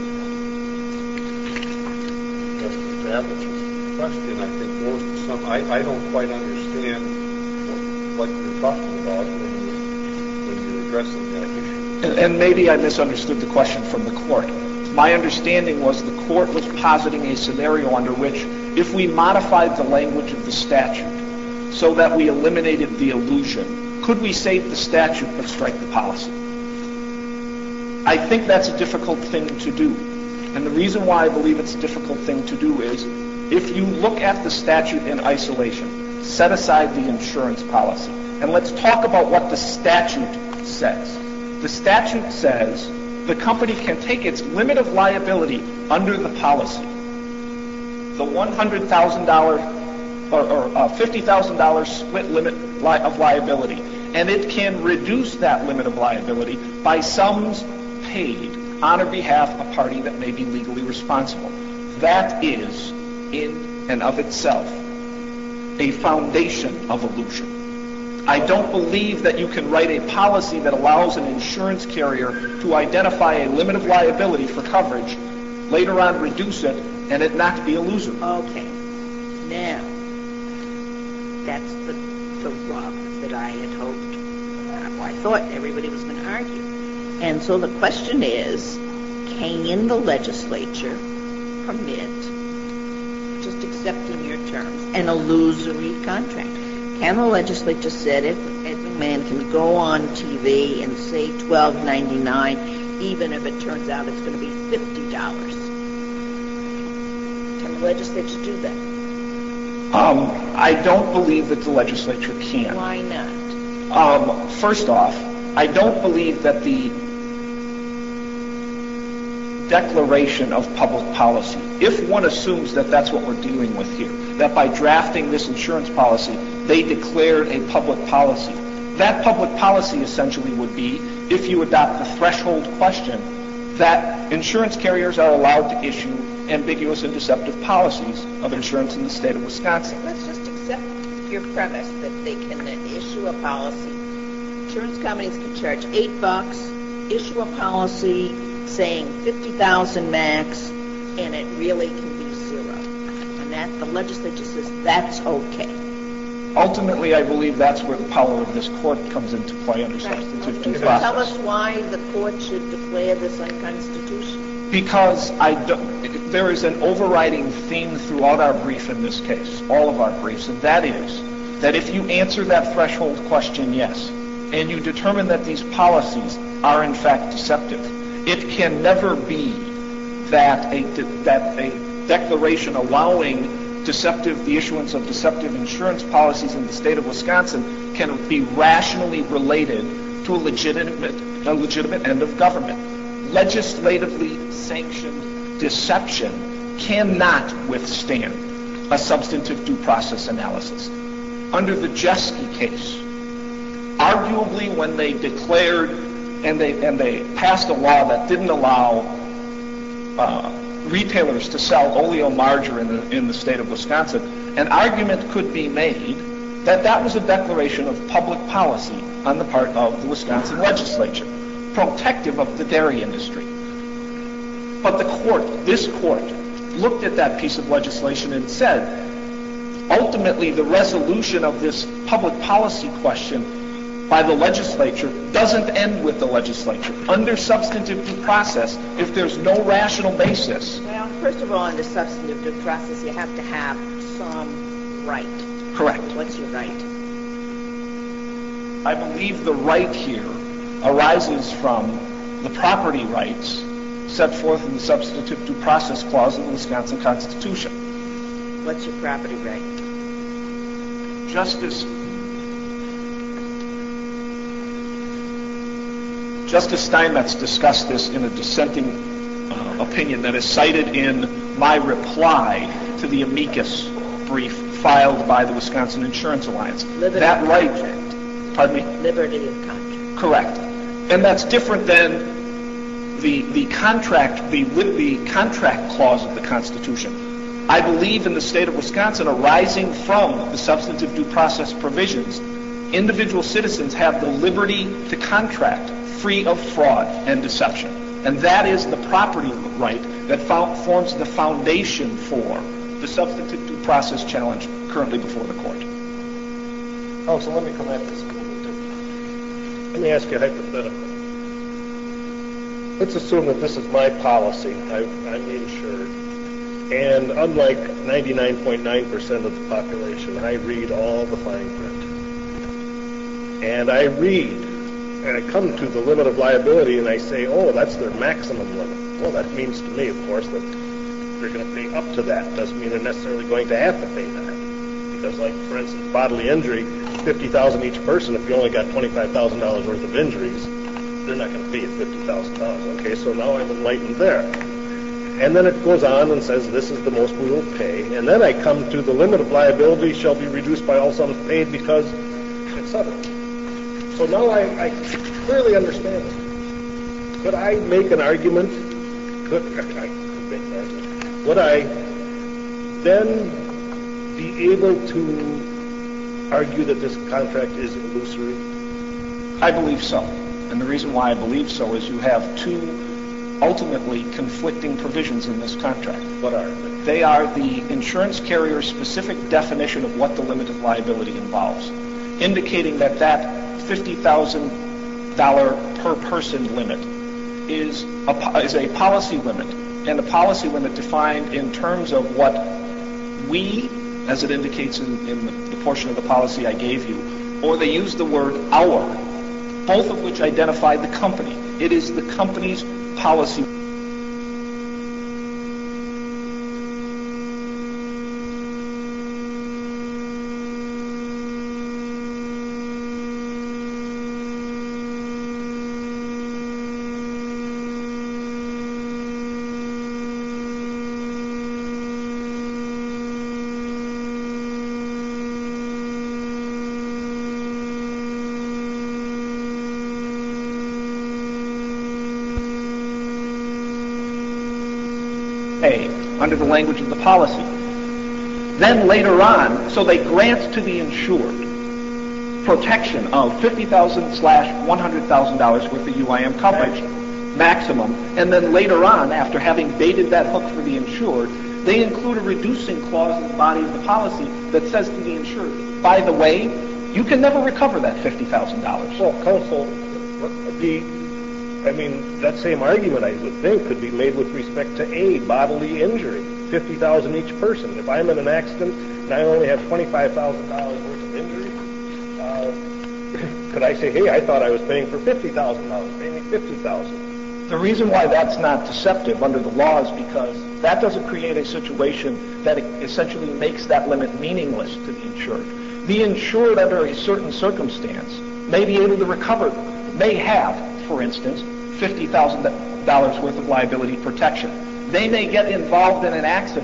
Speaker 5: Justice Davich's question, I think, goes to some. I don't quite understand what you're talking about when you're addressing that issue.
Speaker 7: And maybe I misunderstood the question from the court. My understanding was the court was positing a scenario under which, if we modified the language of the statute so that we eliminated the illusion, could we save the statute but strike the policy? I think that's a difficult thing to do. And the reason why I believe it's a difficult thing to do is, if you look at the statute in isolation, set aside the insurance policy, and let's talk about what the statute says. The statute says the company can take its limit of liability under the policy, the $100,000 or $50,000 split limit of liability, and it can reduce that limit of liability by sums paid on or behalf of a party that may be legally responsible. That is, in and of itself, a foundation of illusion. I don't believe that you can write a policy that allows an insurance carrier to identify a limit of liability for coverage, later on reduce it, and it not be illusory.
Speaker 1: Okay. Now, that's the rub that I had hoped. I thought everybody was going to argue. And so the question is, can the legislature permit, just accepting your terms, an illusory contract? Can the legislature say if a man can go on TV and say $12.99, even if it turns out it's going to be $50? Can the legislature do that?
Speaker 7: I don't believe that the legislature can.
Speaker 1: Why not?
Speaker 7: First off, I don't believe that the declaration of public policy, if one assumes that that's what we're dealing with here, that by drafting this insurance policy, they declared a public policy. That public policy essentially would be, if you adopt the threshold question, that insurance carriers are allowed to issue ambiguous and deceptive policies of insurance in the state of Wisconsin.
Speaker 1: Let's just accept your premise that they can issue a policy. Insurance companies can charge $8, issue a policy saying 50,000 max, and it really can be zero. And that the legislature says that's okay.
Speaker 7: Ultimately, I believe that's where the power of this court comes into play under substantive due process.
Speaker 1: Tell us why the court should declare this unconstitutional.
Speaker 7: Because there is an overriding theme throughout our brief in this case, all of our briefs, and that is that if you answer that threshold question yes, and you determine that these policies are in fact deceptive, it can never be that a declaration allowing the issuance of deceptive insurance policies in the state of Wisconsin can be rationally related to a legitimate end of government. Legislatively sanctioned deception cannot withstand a substantive due process analysis. under the Jeske case, arguably when they declared and they passed a law that didn't allow retailers to sell oleomargarine in the state of Wisconsin, an argument could be made that that was a declaration of public policy on the part of the Wisconsin legislature, protective of the dairy industry. But this court, looked at that piece of legislation and said, ultimately the resolution of this public policy question by the legislature doesn't end with the legislature. Under substantive due process, if there's no rational basis...
Speaker 1: Well, first of all, under substantive due process, you have to have some right.
Speaker 7: Correct.
Speaker 1: What's your right?
Speaker 7: I believe the right here arises from the property rights set forth in the substantive due process clause of the Wisconsin Constitution.
Speaker 1: What's your property right?
Speaker 7: Justice Steinmetz discussed this in a dissenting opinion that is cited in my reply to the amicus brief filed by the Wisconsin Insurance Alliance.
Speaker 1: Liberty
Speaker 7: that
Speaker 1: of
Speaker 7: right,
Speaker 1: contract.
Speaker 7: Pardon me?
Speaker 1: Liberty of contract.
Speaker 7: Correct. And that's different than the contract clause of the Constitution. I believe in the state of Wisconsin, arising from the substantive due process provisions, individual citizens have the liberty to contract free of fraud and deception. And that is the property right that forms the foundation for the substantive due process challenge currently before the court.
Speaker 6: Counsel, let me come at this a little bit different. Let me ask you a hypothetical. Let's assume that this is my policy. I'm insured. And unlike 99.9% of the population, I read all the fine print. And I read, and I come to the limit of liability, and I say, oh, that's their maximum limit. Well, that means to me, of course, that they're going to pay up to that. Doesn't mean they're necessarily going to have to pay that. Because, like, for instance, bodily injury, $50,000 each person, if you only got $25,000 worth of injuries, they're not going to pay you $50,000. Okay, so now I'm enlightened there. And then it goes on and says this is the most we will pay. And then I come to the limit of liability shall be reduced by all sums paid because, etc. So now I clearly understand it. Could I make an argument? Would I then be able to argue that this contract is illusory?
Speaker 7: I believe so. And the reason why I believe so is you have two ultimately conflicting provisions in this contract.
Speaker 6: What are they?
Speaker 7: They are the insurance carrier's specific definition of what the limit of liability involves, indicating that that $50,000 per person limit is a policy limit, and a policy limit defined in terms of what we, as it indicates in the portion of the policy I gave you, or they use the word our, both of which identify the company. It is the company's policy. Under the language of the policy. Then later on, so they grant to the insured protection of $50,000/$100,000 worth of UIM coverage, maximum, and then later on, after having baited that hook for the insured, they include a reducing clause in the body of the policy that says to the insured, by the way, you can never recover that $50,000.
Speaker 6: Well, counsel, that same argument, I would think, could be made with respect to bodily injury, $50,000 each person. If I'm in an accident and I only have $25,000 worth of injury, could I say, hey, I thought I was paying for $50,000, pay me $50,000?
Speaker 7: The reason why that's not deceptive under the law is because that doesn't create a situation that essentially makes that limit meaningless to the insured. The insured, under a certain circumstance, may be able to recover, may have, for instance, $50,000 worth of liability protection. They may get involved in an accident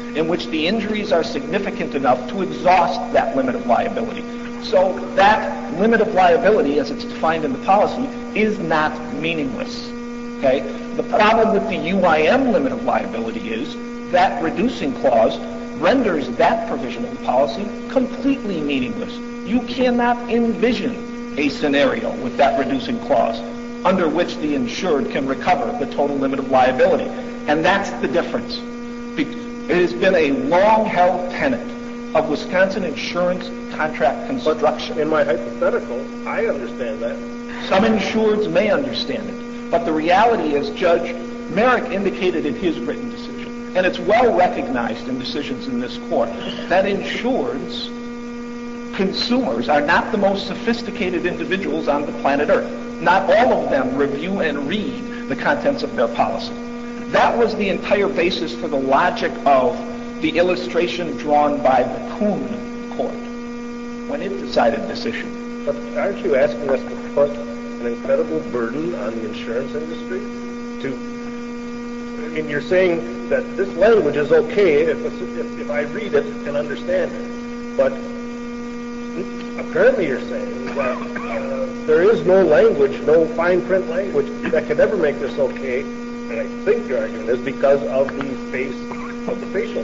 Speaker 7: in which the injuries are significant enough to exhaust that limit of liability. So that limit of liability, as it's defined in the policy, is not meaningless. Okay? The problem with the UIM limit of liability is that reducing clause renders that provision of the policy completely meaningless. You cannot envision a scenario with that reducing clause under which the insured can recover the total limit of liability. And that's the difference. It has been a long-held tenet of Wisconsin insurance contract construction.
Speaker 6: But in my hypothetical, I understand that.
Speaker 7: Some insureds may understand it. But the reality is, Judge Merrick indicated in his written decision, and it's well recognized in decisions in this court, that insureds, consumers, are not the most sophisticated individuals on the planet Earth. Not all of them review and read the contents of their policy. That was the entire basis for the logic of the illustration drawn by the Kuhn court when it decided this issue.
Speaker 6: But aren't you asking us to put an incredible burden on the insurance industry? I mean, you're saying that this language is okay if I read it and understand it. But apparently you're saying that there is no language, no fine print language that could ever make this okay. And I think your argument is because of the facial.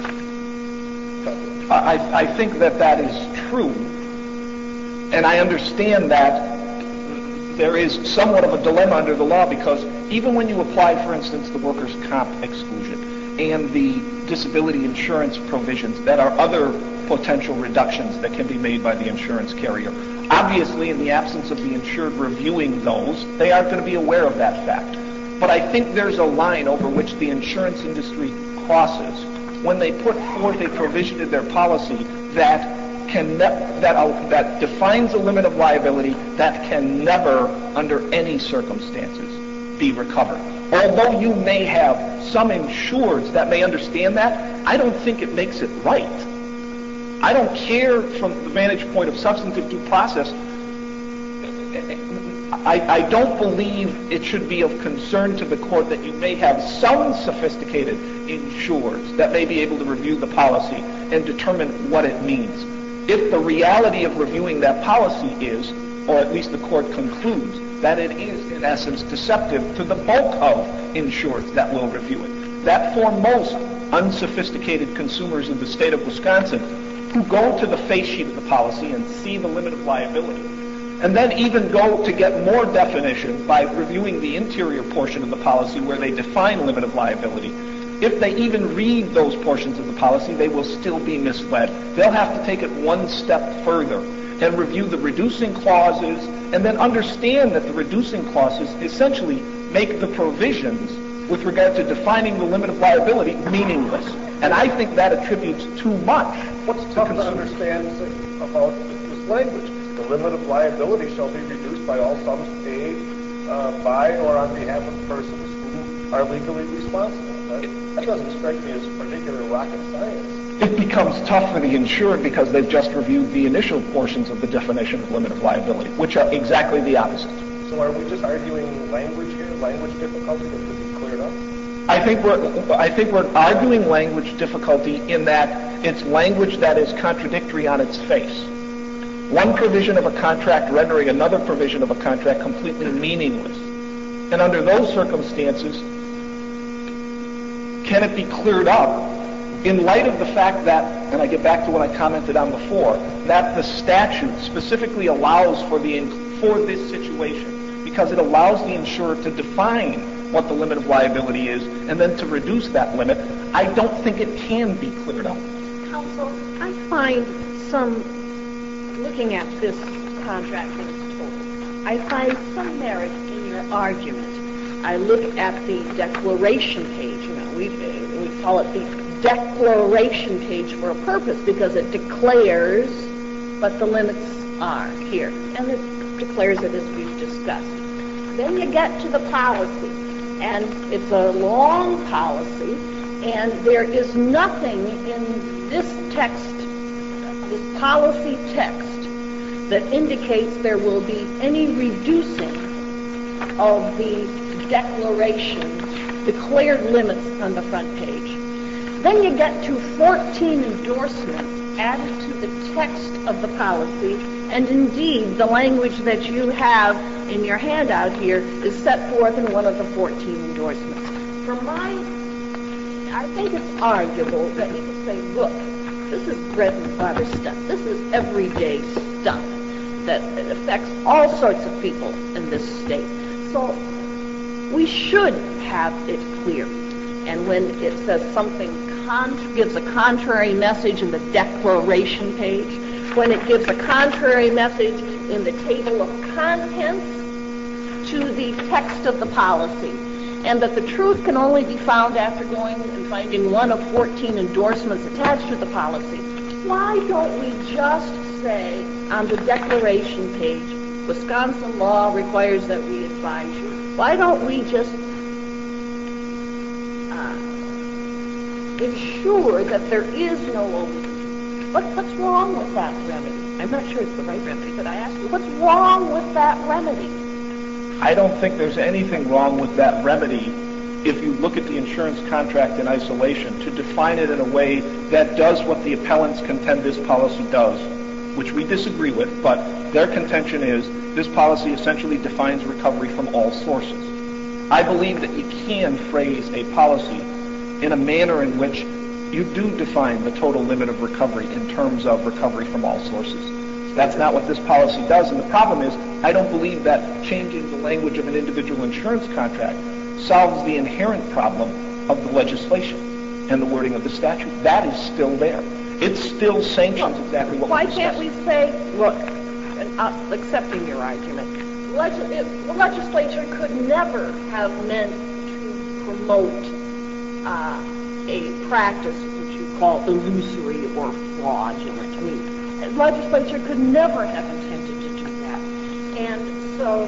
Speaker 7: I think that is true, and I understand that there is somewhat of a dilemma under the law, because even when you apply, for instance, the workers' comp exclusion and the disability insurance provisions, that are other potential reductions that can be made by the insurance carrier. Obviously, in the absence of the insured reviewing those, they aren't going to be aware of that fact. But I think there's a line over which the insurance industry crosses when they put forth a provision in their policy that defines a limit of liability that can never, under any circumstances, be recovered. Although you may have some insureds that may understand that, I don't think it makes it right. I don't care from the vantage point of substantive due process. I don't believe it should be of concern to the court that you may have some sophisticated insureds that may be able to review the policy and determine what it means. If the reality of reviewing that policy is, or at least the court concludes, that it is in essence deceptive to the bulk of insureds that will review it, that for most unsophisticated consumers in the state of Wisconsin who go to the face sheet of the policy and see the limit of liability, and then even go to get more definition by reviewing the interior portion of the policy where they define limit of liability, if they even read those portions of the policy, they will still be misled. They'll have to take it one step further and review the reducing clauses, and then understand that the reducing clauses essentially make the provisions with regard to defining the limit of liability meaningless. And I think that attributes too much.
Speaker 6: What's tough to understand about this language? The limit of liability shall be reduced by all sums paid by or on behalf of persons who are legally responsible. That doesn't strike me as particular rocket science.
Speaker 7: It becomes tough for the insured because they've just reviewed the initial portions of the definition of limit of liability, which are exactly the opposite.
Speaker 6: So are we just arguing language here, language difficulty that could be cleared up?
Speaker 7: I think we're arguing language difficulty in that it's language that is contradictory on its face. One provision of a contract rendering another provision of a contract completely meaningless. And under those circumstances, can it be cleared up in light of the fact that, and I get back to what I commented on before, that the statute specifically allows for this situation, because it allows the insurer to define what the limit of liability is and then to reduce that limit. I don't think it can be cleared up.
Speaker 4: Counsel, I find looking at this contract in its total, I find some merit in your argument. I look at the declaration page. We call it the declaration page for a purpose because it declares what the limits are here, and it declares it as we've discussed. Then you get to the policy, and it's a long policy, and there is nothing in this text, this policy text, that indicates there will be any reducing of the declaration, declared limits on the front page. Then you get to 14 endorsements added to the text of the policy, and indeed the language that you have in your handout here is set forth in one of the 14 endorsements. I think it's arguable that you could say, look, this is bread and butter stuff. This is everyday stuff that affects all sorts of people in this state. So we should have it clear. And when it says something gives a contrary message in the declaration page, when it gives a contrary message in the table of contents to the text of the policy, and that the truth can only be found after going and finding one of 14 endorsements attached to the policy, why don't we just say on the declaration page, Wisconsin law requires that we advise you. Why don't we just ensure that there is no overreach? What's wrong with that remedy? I'm not sure it's the right remedy, but I ask you, what's wrong with that remedy?
Speaker 7: I don't think there's anything wrong with that remedy if you look at the insurance contract in isolation to define it in a way that does what the appellants contend this policy does, which we disagree with, but their contention is this policy essentially defines recovery from all sources. I believe that you can phrase a policy in a manner in which you do define the total limit of recovery in terms of recovery from all sources. That's not what this policy does, and the problem is I don't believe that changing the language of an individual insurance contract solves the inherent problem of the legislation and the wording of the statute. That is still there. It still sanctions exactly what
Speaker 4: Why
Speaker 7: we
Speaker 4: can't we say, look, accepting your argument, the legislature could never have meant to promote a practice which you call illusory or fraudulent. I mean, the legislature could never have intended to do that. And so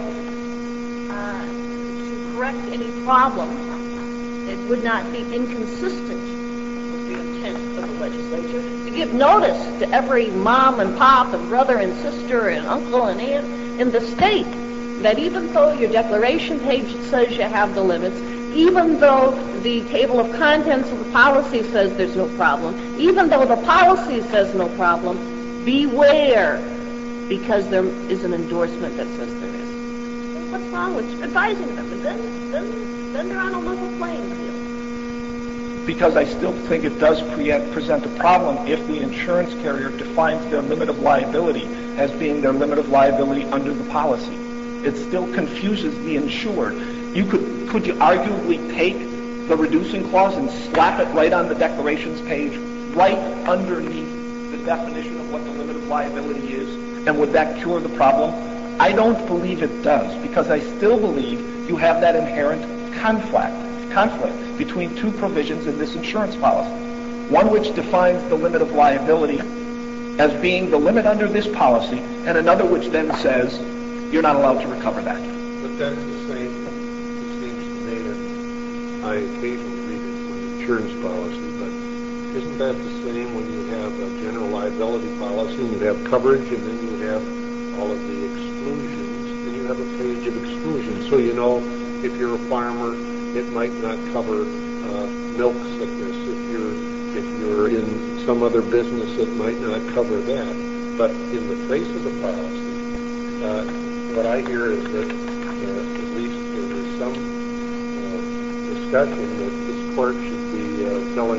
Speaker 4: to correct any problem, it would not be inconsistent with the intent of the legislature to give notice to every mom and pop and brother and sister and uncle and aunt in the state that even though your declaration page says you have the limits, even though the table of contents of the policy says there's no problem, even though the policy says no problem, beware, because there is an endorsement that says there is. What's wrong with advising them? And then they're on a level playing field.
Speaker 7: Because I still think it does present a problem if the insurance carrier defines their limit of liability as being their limit of liability under the policy. It still confuses the insured. Could you arguably take the reducing clause and slap it right on the declarations page, right underneath the definition of what the limit of liability is, and would that cure the problem? I don't believe it does, because I still believe you have that inherent conflict between two provisions in this insurance policy. One which defines the limit of liability as being the limit under this policy, and another which then says you're not allowed to recover that.
Speaker 5: But that's the same, it seems to me, and I occasionally read it in my insurance policy, but isn't that the same when you have a general liability policy and you have coverage and then you have all of the exclusions, and you have a page of exclusions. So you know if you're a farmer, it might not cover milk sickness. If you're in some other business, it might not cover that. But in the face of the policy, what I hear is that at least there is some discussion that this court should be telling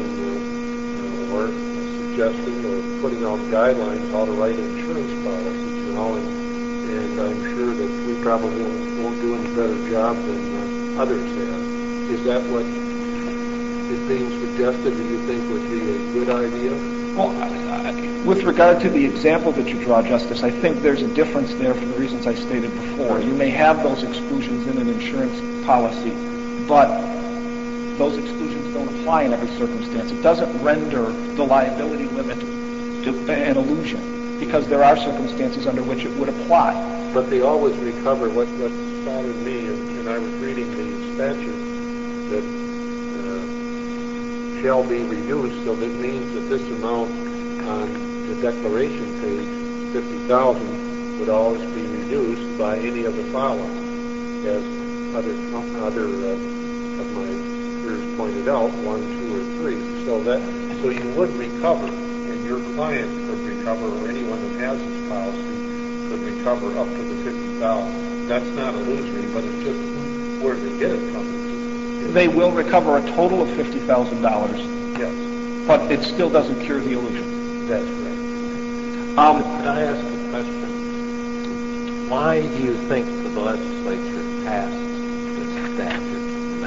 Speaker 5: or suggesting or putting out guidelines how to write insurance policies, and I'm sure that we probably won't do any better job than others have. Is that what is being suggested, do you think would be a good idea?
Speaker 7: Well, with regard to the example that you draw, Justice, I think there's a difference there for the reasons I stated before. You may have those exclusions in an insurance policy, but those exclusions don't apply in every circumstance. It doesn't render the liability limit an illusion, because there are circumstances under which it would apply.
Speaker 5: But they always recover. What bothered me, and I was reading the statute, that shall be reduced, so that means that this amount on the declaration page, $50,000, would always be reduced by any of the following, as other of my peers pointed out, 1, 2, or free. So you would recover, and your client could recover, or anyone that has this policy could recover up to the $50,000. That's not illusory, but it's just where they get it from.
Speaker 7: They will recover a total of $50,000.
Speaker 5: Yes.
Speaker 7: But it still doesn't cure the illusion.
Speaker 5: That's right.
Speaker 8: Could I ask a question? Why do you think the legislature passed this statute in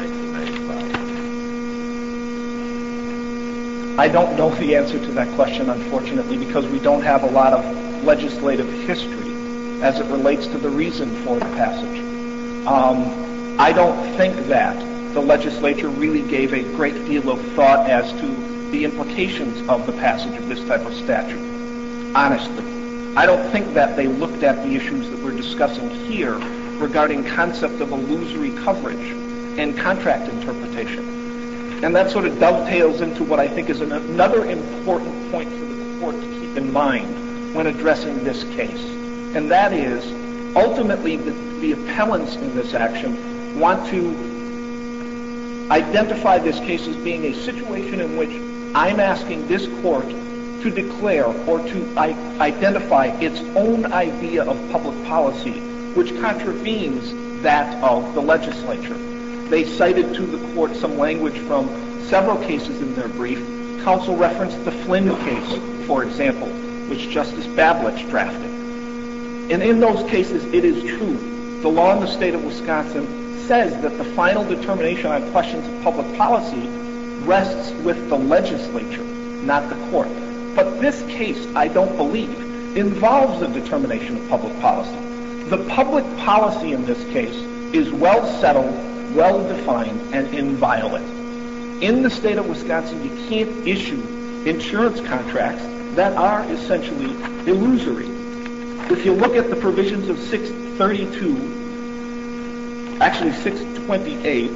Speaker 8: 1995?
Speaker 7: I don't know the answer to that question, unfortunately, because we don't have a lot of legislative history as it relates to the reason for the passage. I don't think that the legislature really gave a great deal of thought as to the implications of the passage of this type of statute. Honestly, I don't think that they looked at the issues that we're discussing here regarding concept of illusory coverage and contract interpretation. And that sort of dovetails into what I think is another important point for the court to keep in mind when addressing this case. And that is, ultimately, the appellants in this action want to identify this case as being a situation in which I'm asking this court to declare or to identify its own idea of public policy, which contravenes that of the legislature. They cited to the court some language from several cases in their brief. Counsel referenced the Flynn case, for example, which Justice Bablich drafted. And in those cases, it is true. The law in the state of Wisconsin says that the final determination on questions of public policy rests with the legislature, not the court. But this case, I don't believe, involves a determination of public policy. The public policy in this case is well settled, well defined, and inviolate. In the state of Wisconsin, you can't issue insurance contracts that are essentially illusory. If you look at the provisions of 628,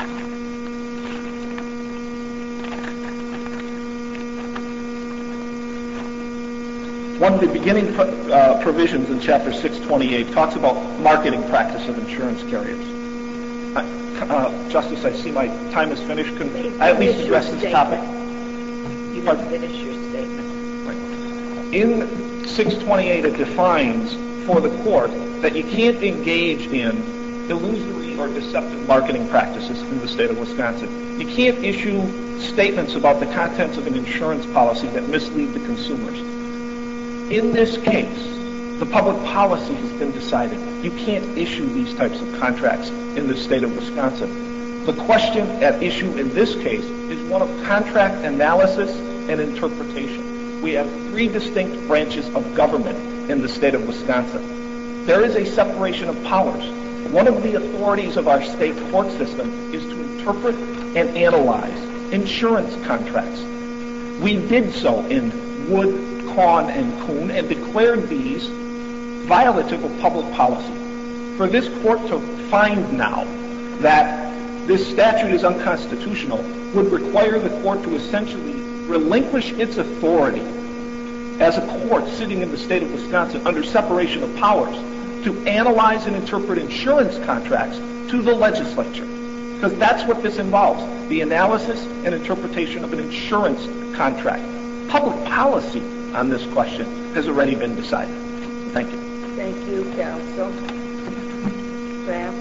Speaker 7: one of the beginning provisions in Chapter 628 talks about marketing practice of insurance carriers. Justice, I see my time is finished. Can I at least address this topic?
Speaker 1: You can finish your statement.
Speaker 7: In 628, it defines for the court that you can't engage in illusory or deceptive marketing practices in the state of Wisconsin. You can't issue statements about the contents of an insurance policy that mislead the consumers. In this case, the public policy has been decided. You can't issue these types of contracts in the state of Wisconsin. The question at issue in this case is one of contract analysis and interpretation. We have three distinct branches of government in the state of Wisconsin. There is a separation of powers. One of the authorities of our state court system is to interpret and analyze insurance contracts. We did so in Wood, Kahn, and Kuhn and declared these violative of public policy. For this court to find now that this statute is unconstitutional would require the court to essentially relinquish its authority as a court sitting in the state of Wisconsin under separation of powers to analyze and interpret insurance contracts to the legislature. Because that's what this involves, the analysis and interpretation of an insurance contract. Public policy on this question has already been decided. Thank you.
Speaker 1: Thank you, counsel. Kraft?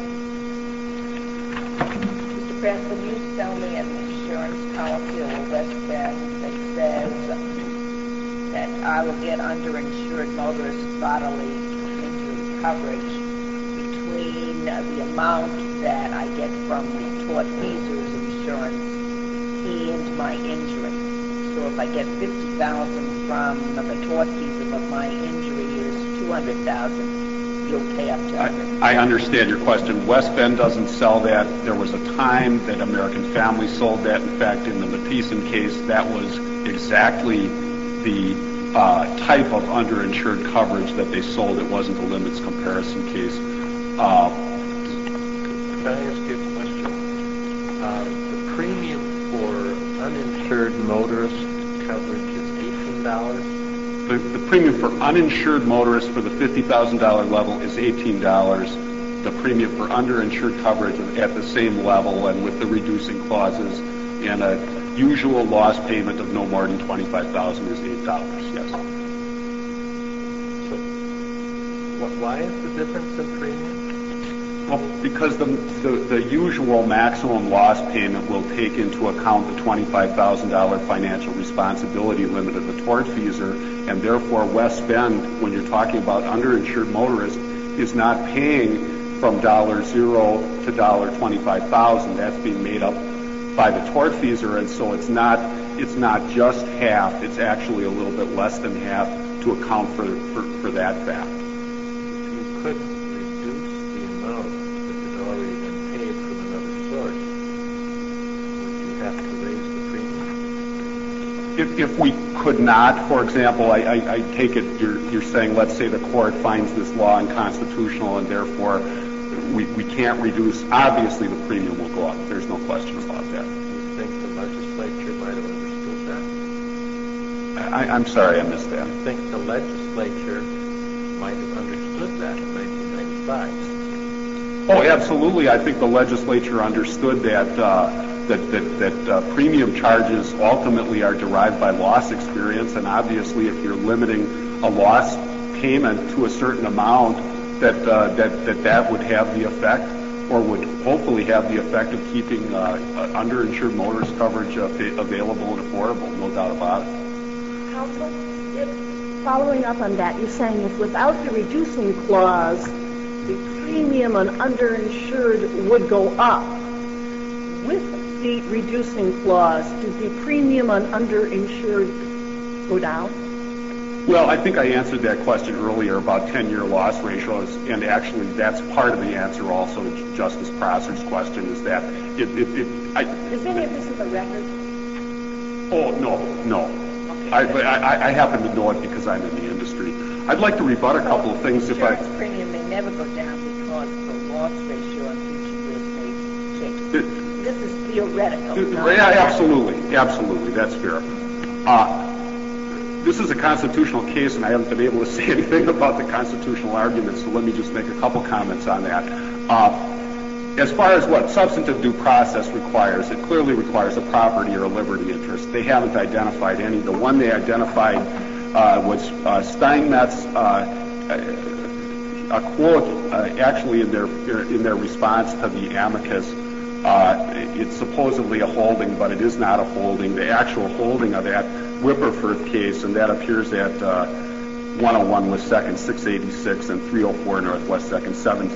Speaker 1: Mr. Kraft, will you sell me an insurance policy of West Bend that says that I will get underinsured motorist bodily injury coverage between the amount that I get from the tortfeasor's insurance and my injury? So if I get $50,000 from the tortfeasor, but my injury is $200,000, you'll pay up to $100,000.
Speaker 2: I understand your question. West Bend doesn't sell that. There was a time that American Family sold that. In fact, in the Matheson case, that was exactly the type of underinsured coverage that they sold. It wasn't the limits comparison case.
Speaker 8: Can I ask you a question? The premium for uninsured motorist coverage is $18?
Speaker 2: The premium for uninsured motorists for the $50,000 level is $18. The premium for underinsured coverage at the same level and with the reducing clauses and a usual loss payment of no more than $25,000 is $8, yes.
Speaker 8: So, why is the difference in premium?
Speaker 2: Well, because the usual maximum loss payment will take into account the $25,000 financial responsibility limit of the tortfeasor, and therefore West Bend, when you're talking about underinsured motorists, is not paying from $0 to $25,000. That's being made up by the tortfeasor, and so it's not just half. It's actually a little bit less than half to account for that fact.
Speaker 8: You could reduce the amount that had already been paid from another source. Would you have to raise the premium?
Speaker 2: If we could not, for example, I take it you're saying, let's say the court finds this law unconstitutional and therefore we can't reduce. Obviously, the premium will go up. There's no question about that.
Speaker 8: Do you think the legislature might have understood that?
Speaker 2: I'm sorry, I missed that.
Speaker 8: Do you think the legislature might have understood that in 1995?
Speaker 2: Oh, absolutely. I think the legislature understood that premium charges ultimately are derived by loss experience, and obviously, if you're limiting a loss payment to a certain amount, that would have the effect, or would hopefully have the effect of keeping underinsured motorist coverage available and affordable. No doubt about it.
Speaker 4: Counsel, following up on that, you're saying if without the reducing clause, the premium on underinsured would go up. With the reducing clause, does the premium on underinsured go down?
Speaker 2: Well, I think I answered that question earlier about 10-year loss ratios, and actually that's part of the answer also to Justice Prosser's question, is that
Speaker 4: Is any of this in the record?
Speaker 2: Oh, no.
Speaker 4: Okay.
Speaker 2: I happen to know it because I'm in the industry. I'd like to rebut a couple of things if I...
Speaker 1: Insurance premium may never go down because the loss ratio in future years may change. This is theoretical.
Speaker 2: Yeah, absolutely. That's fair. This is a constitutional case, and I haven't been able to say anything about the constitutional arguments, so let me just make a couple comments on that. As far as what substantive due process requires, it clearly requires a property or a liberty interest. They haven't identified any. The one they identified was Steinmetz, a quote actually in their response to the amicus. It's supposedly a holding, but it is not a holding. The actual holding of that Whipperford case, and that appears at 101 West 2nd 686 and 304 Northwest 2nd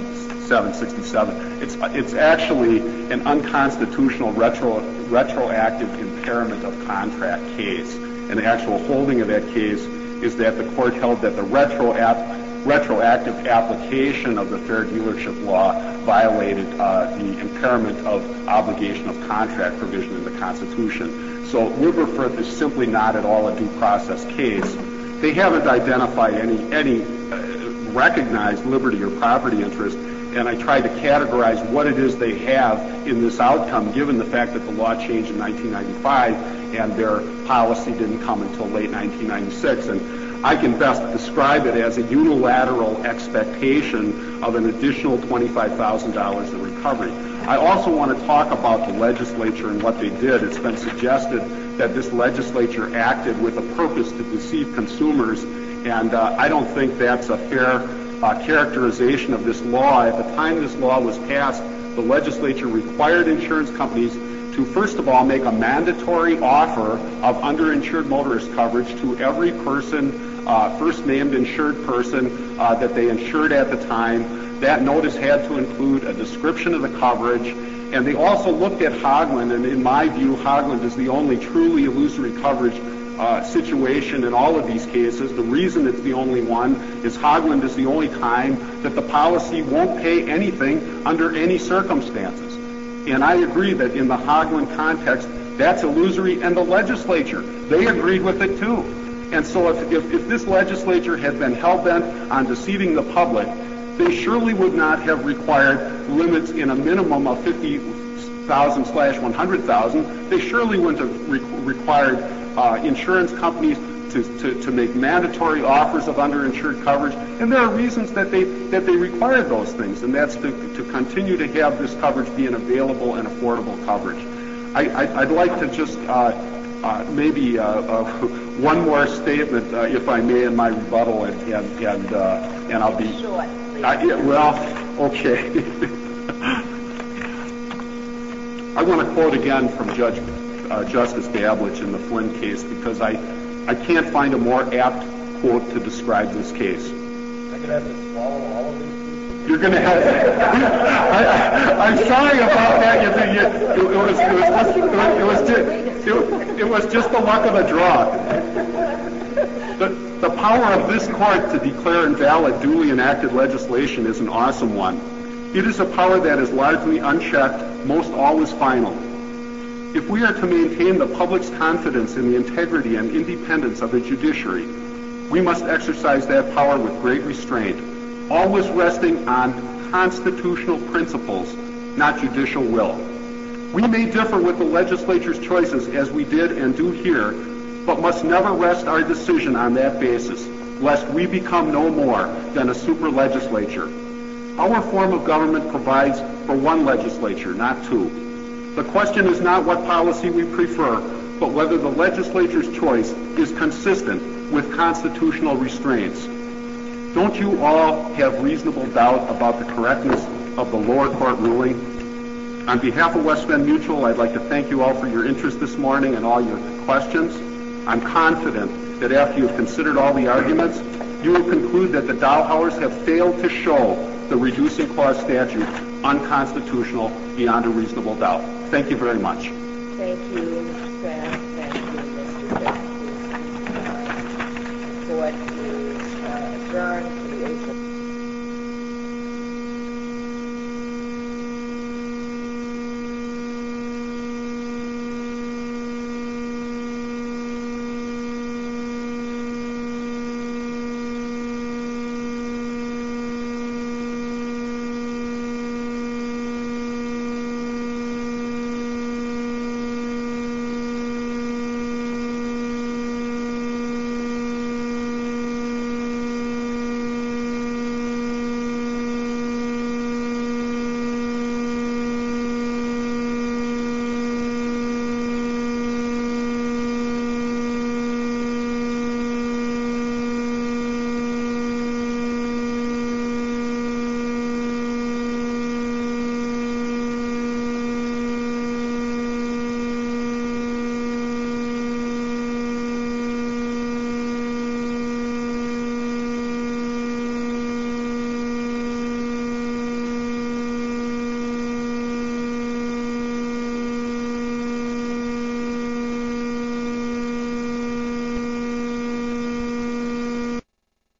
Speaker 2: 767. It's actually an unconstitutional retroactive impairment of contract case. And the actual holding of that case is that the court held that the retroactive application of the Fair Dealership Law violated the impairment of obligation of contract provision in the Constitution. So Whipperford is simply not at all a due process case. They haven't identified any recognized liberty or property interest, and I tried to categorize what it is they have in this outcome, given the fact that the law changed in 1995 and their policy didn't come until late 1996. And I can best describe it as a unilateral expectation of an additional $25,000 in recovery. I also want to talk about the legislature and what they did. It's been suggested that this legislature acted with a purpose to deceive consumers, and I don't think that's a fair characterization of this law. At the time this law was passed, the legislature required insurance companies to, first of all, make a mandatory offer of underinsured motorist coverage to every person, first named insured person that they insured at the time. That notice had to include a description of the coverage, and they also looked at Haugland, and in my view, Haugland is the only truly illusory coverage situation in all of these cases. The reason it's the only one is Haugland is the only time that the policy won't pay anything under any circumstances. And I agree that in the Haugland context, that's illusory, and the legislature, they agreed with it too. And so if this legislature had been hell-bent on deceiving the public, they surely would not have required limits in a minimum of 50,000/100,000. They surely wouldn't have required insurance companies to make mandatory offers of underinsured coverage. And there are reasons that they required those things, and that's to continue to have this coverage be an available and affordable coverage.
Speaker 3: I'd like to just maybe one more statement, if I may, in my rebuttal, and I'll be
Speaker 1: Short, please.
Speaker 3: well, okay. I want to quote again from Justice Bablich in the Flynn case, because I can't find a more apt quote to describe this case.
Speaker 6: I'm going to have to swallow all of these.
Speaker 3: You're going to have. I'm sorry about that. It was just the luck of the draw. The power of this court to declare invalid duly enacted legislation is an awesome one. It is a power that is largely unchecked, most always final. If we are to maintain the public's confidence in the integrity and independence of the judiciary, we must exercise that power with great restraint, always resting on constitutional principles, not judicial will. We may differ with the legislature's choices, as we did and do here, but must never rest our decision on that basis, lest we become no more than a super legislature. Our form of government provides for one legislature, not two. The question is not what policy we prefer, but whether the legislature's choice is consistent with constitutional restraints. Don't you all have reasonable doubt about the correctness of the lower court ruling? On behalf of West Bend Mutual, I'd like to thank you all for your interest this morning and all your questions. I'm confident that after you've considered all the arguments, you will conclude that the Dowhauers have failed to show the reducing clause statute unconstitutional beyond a reasonable doubt. Thank you very much.
Speaker 1: Thank you.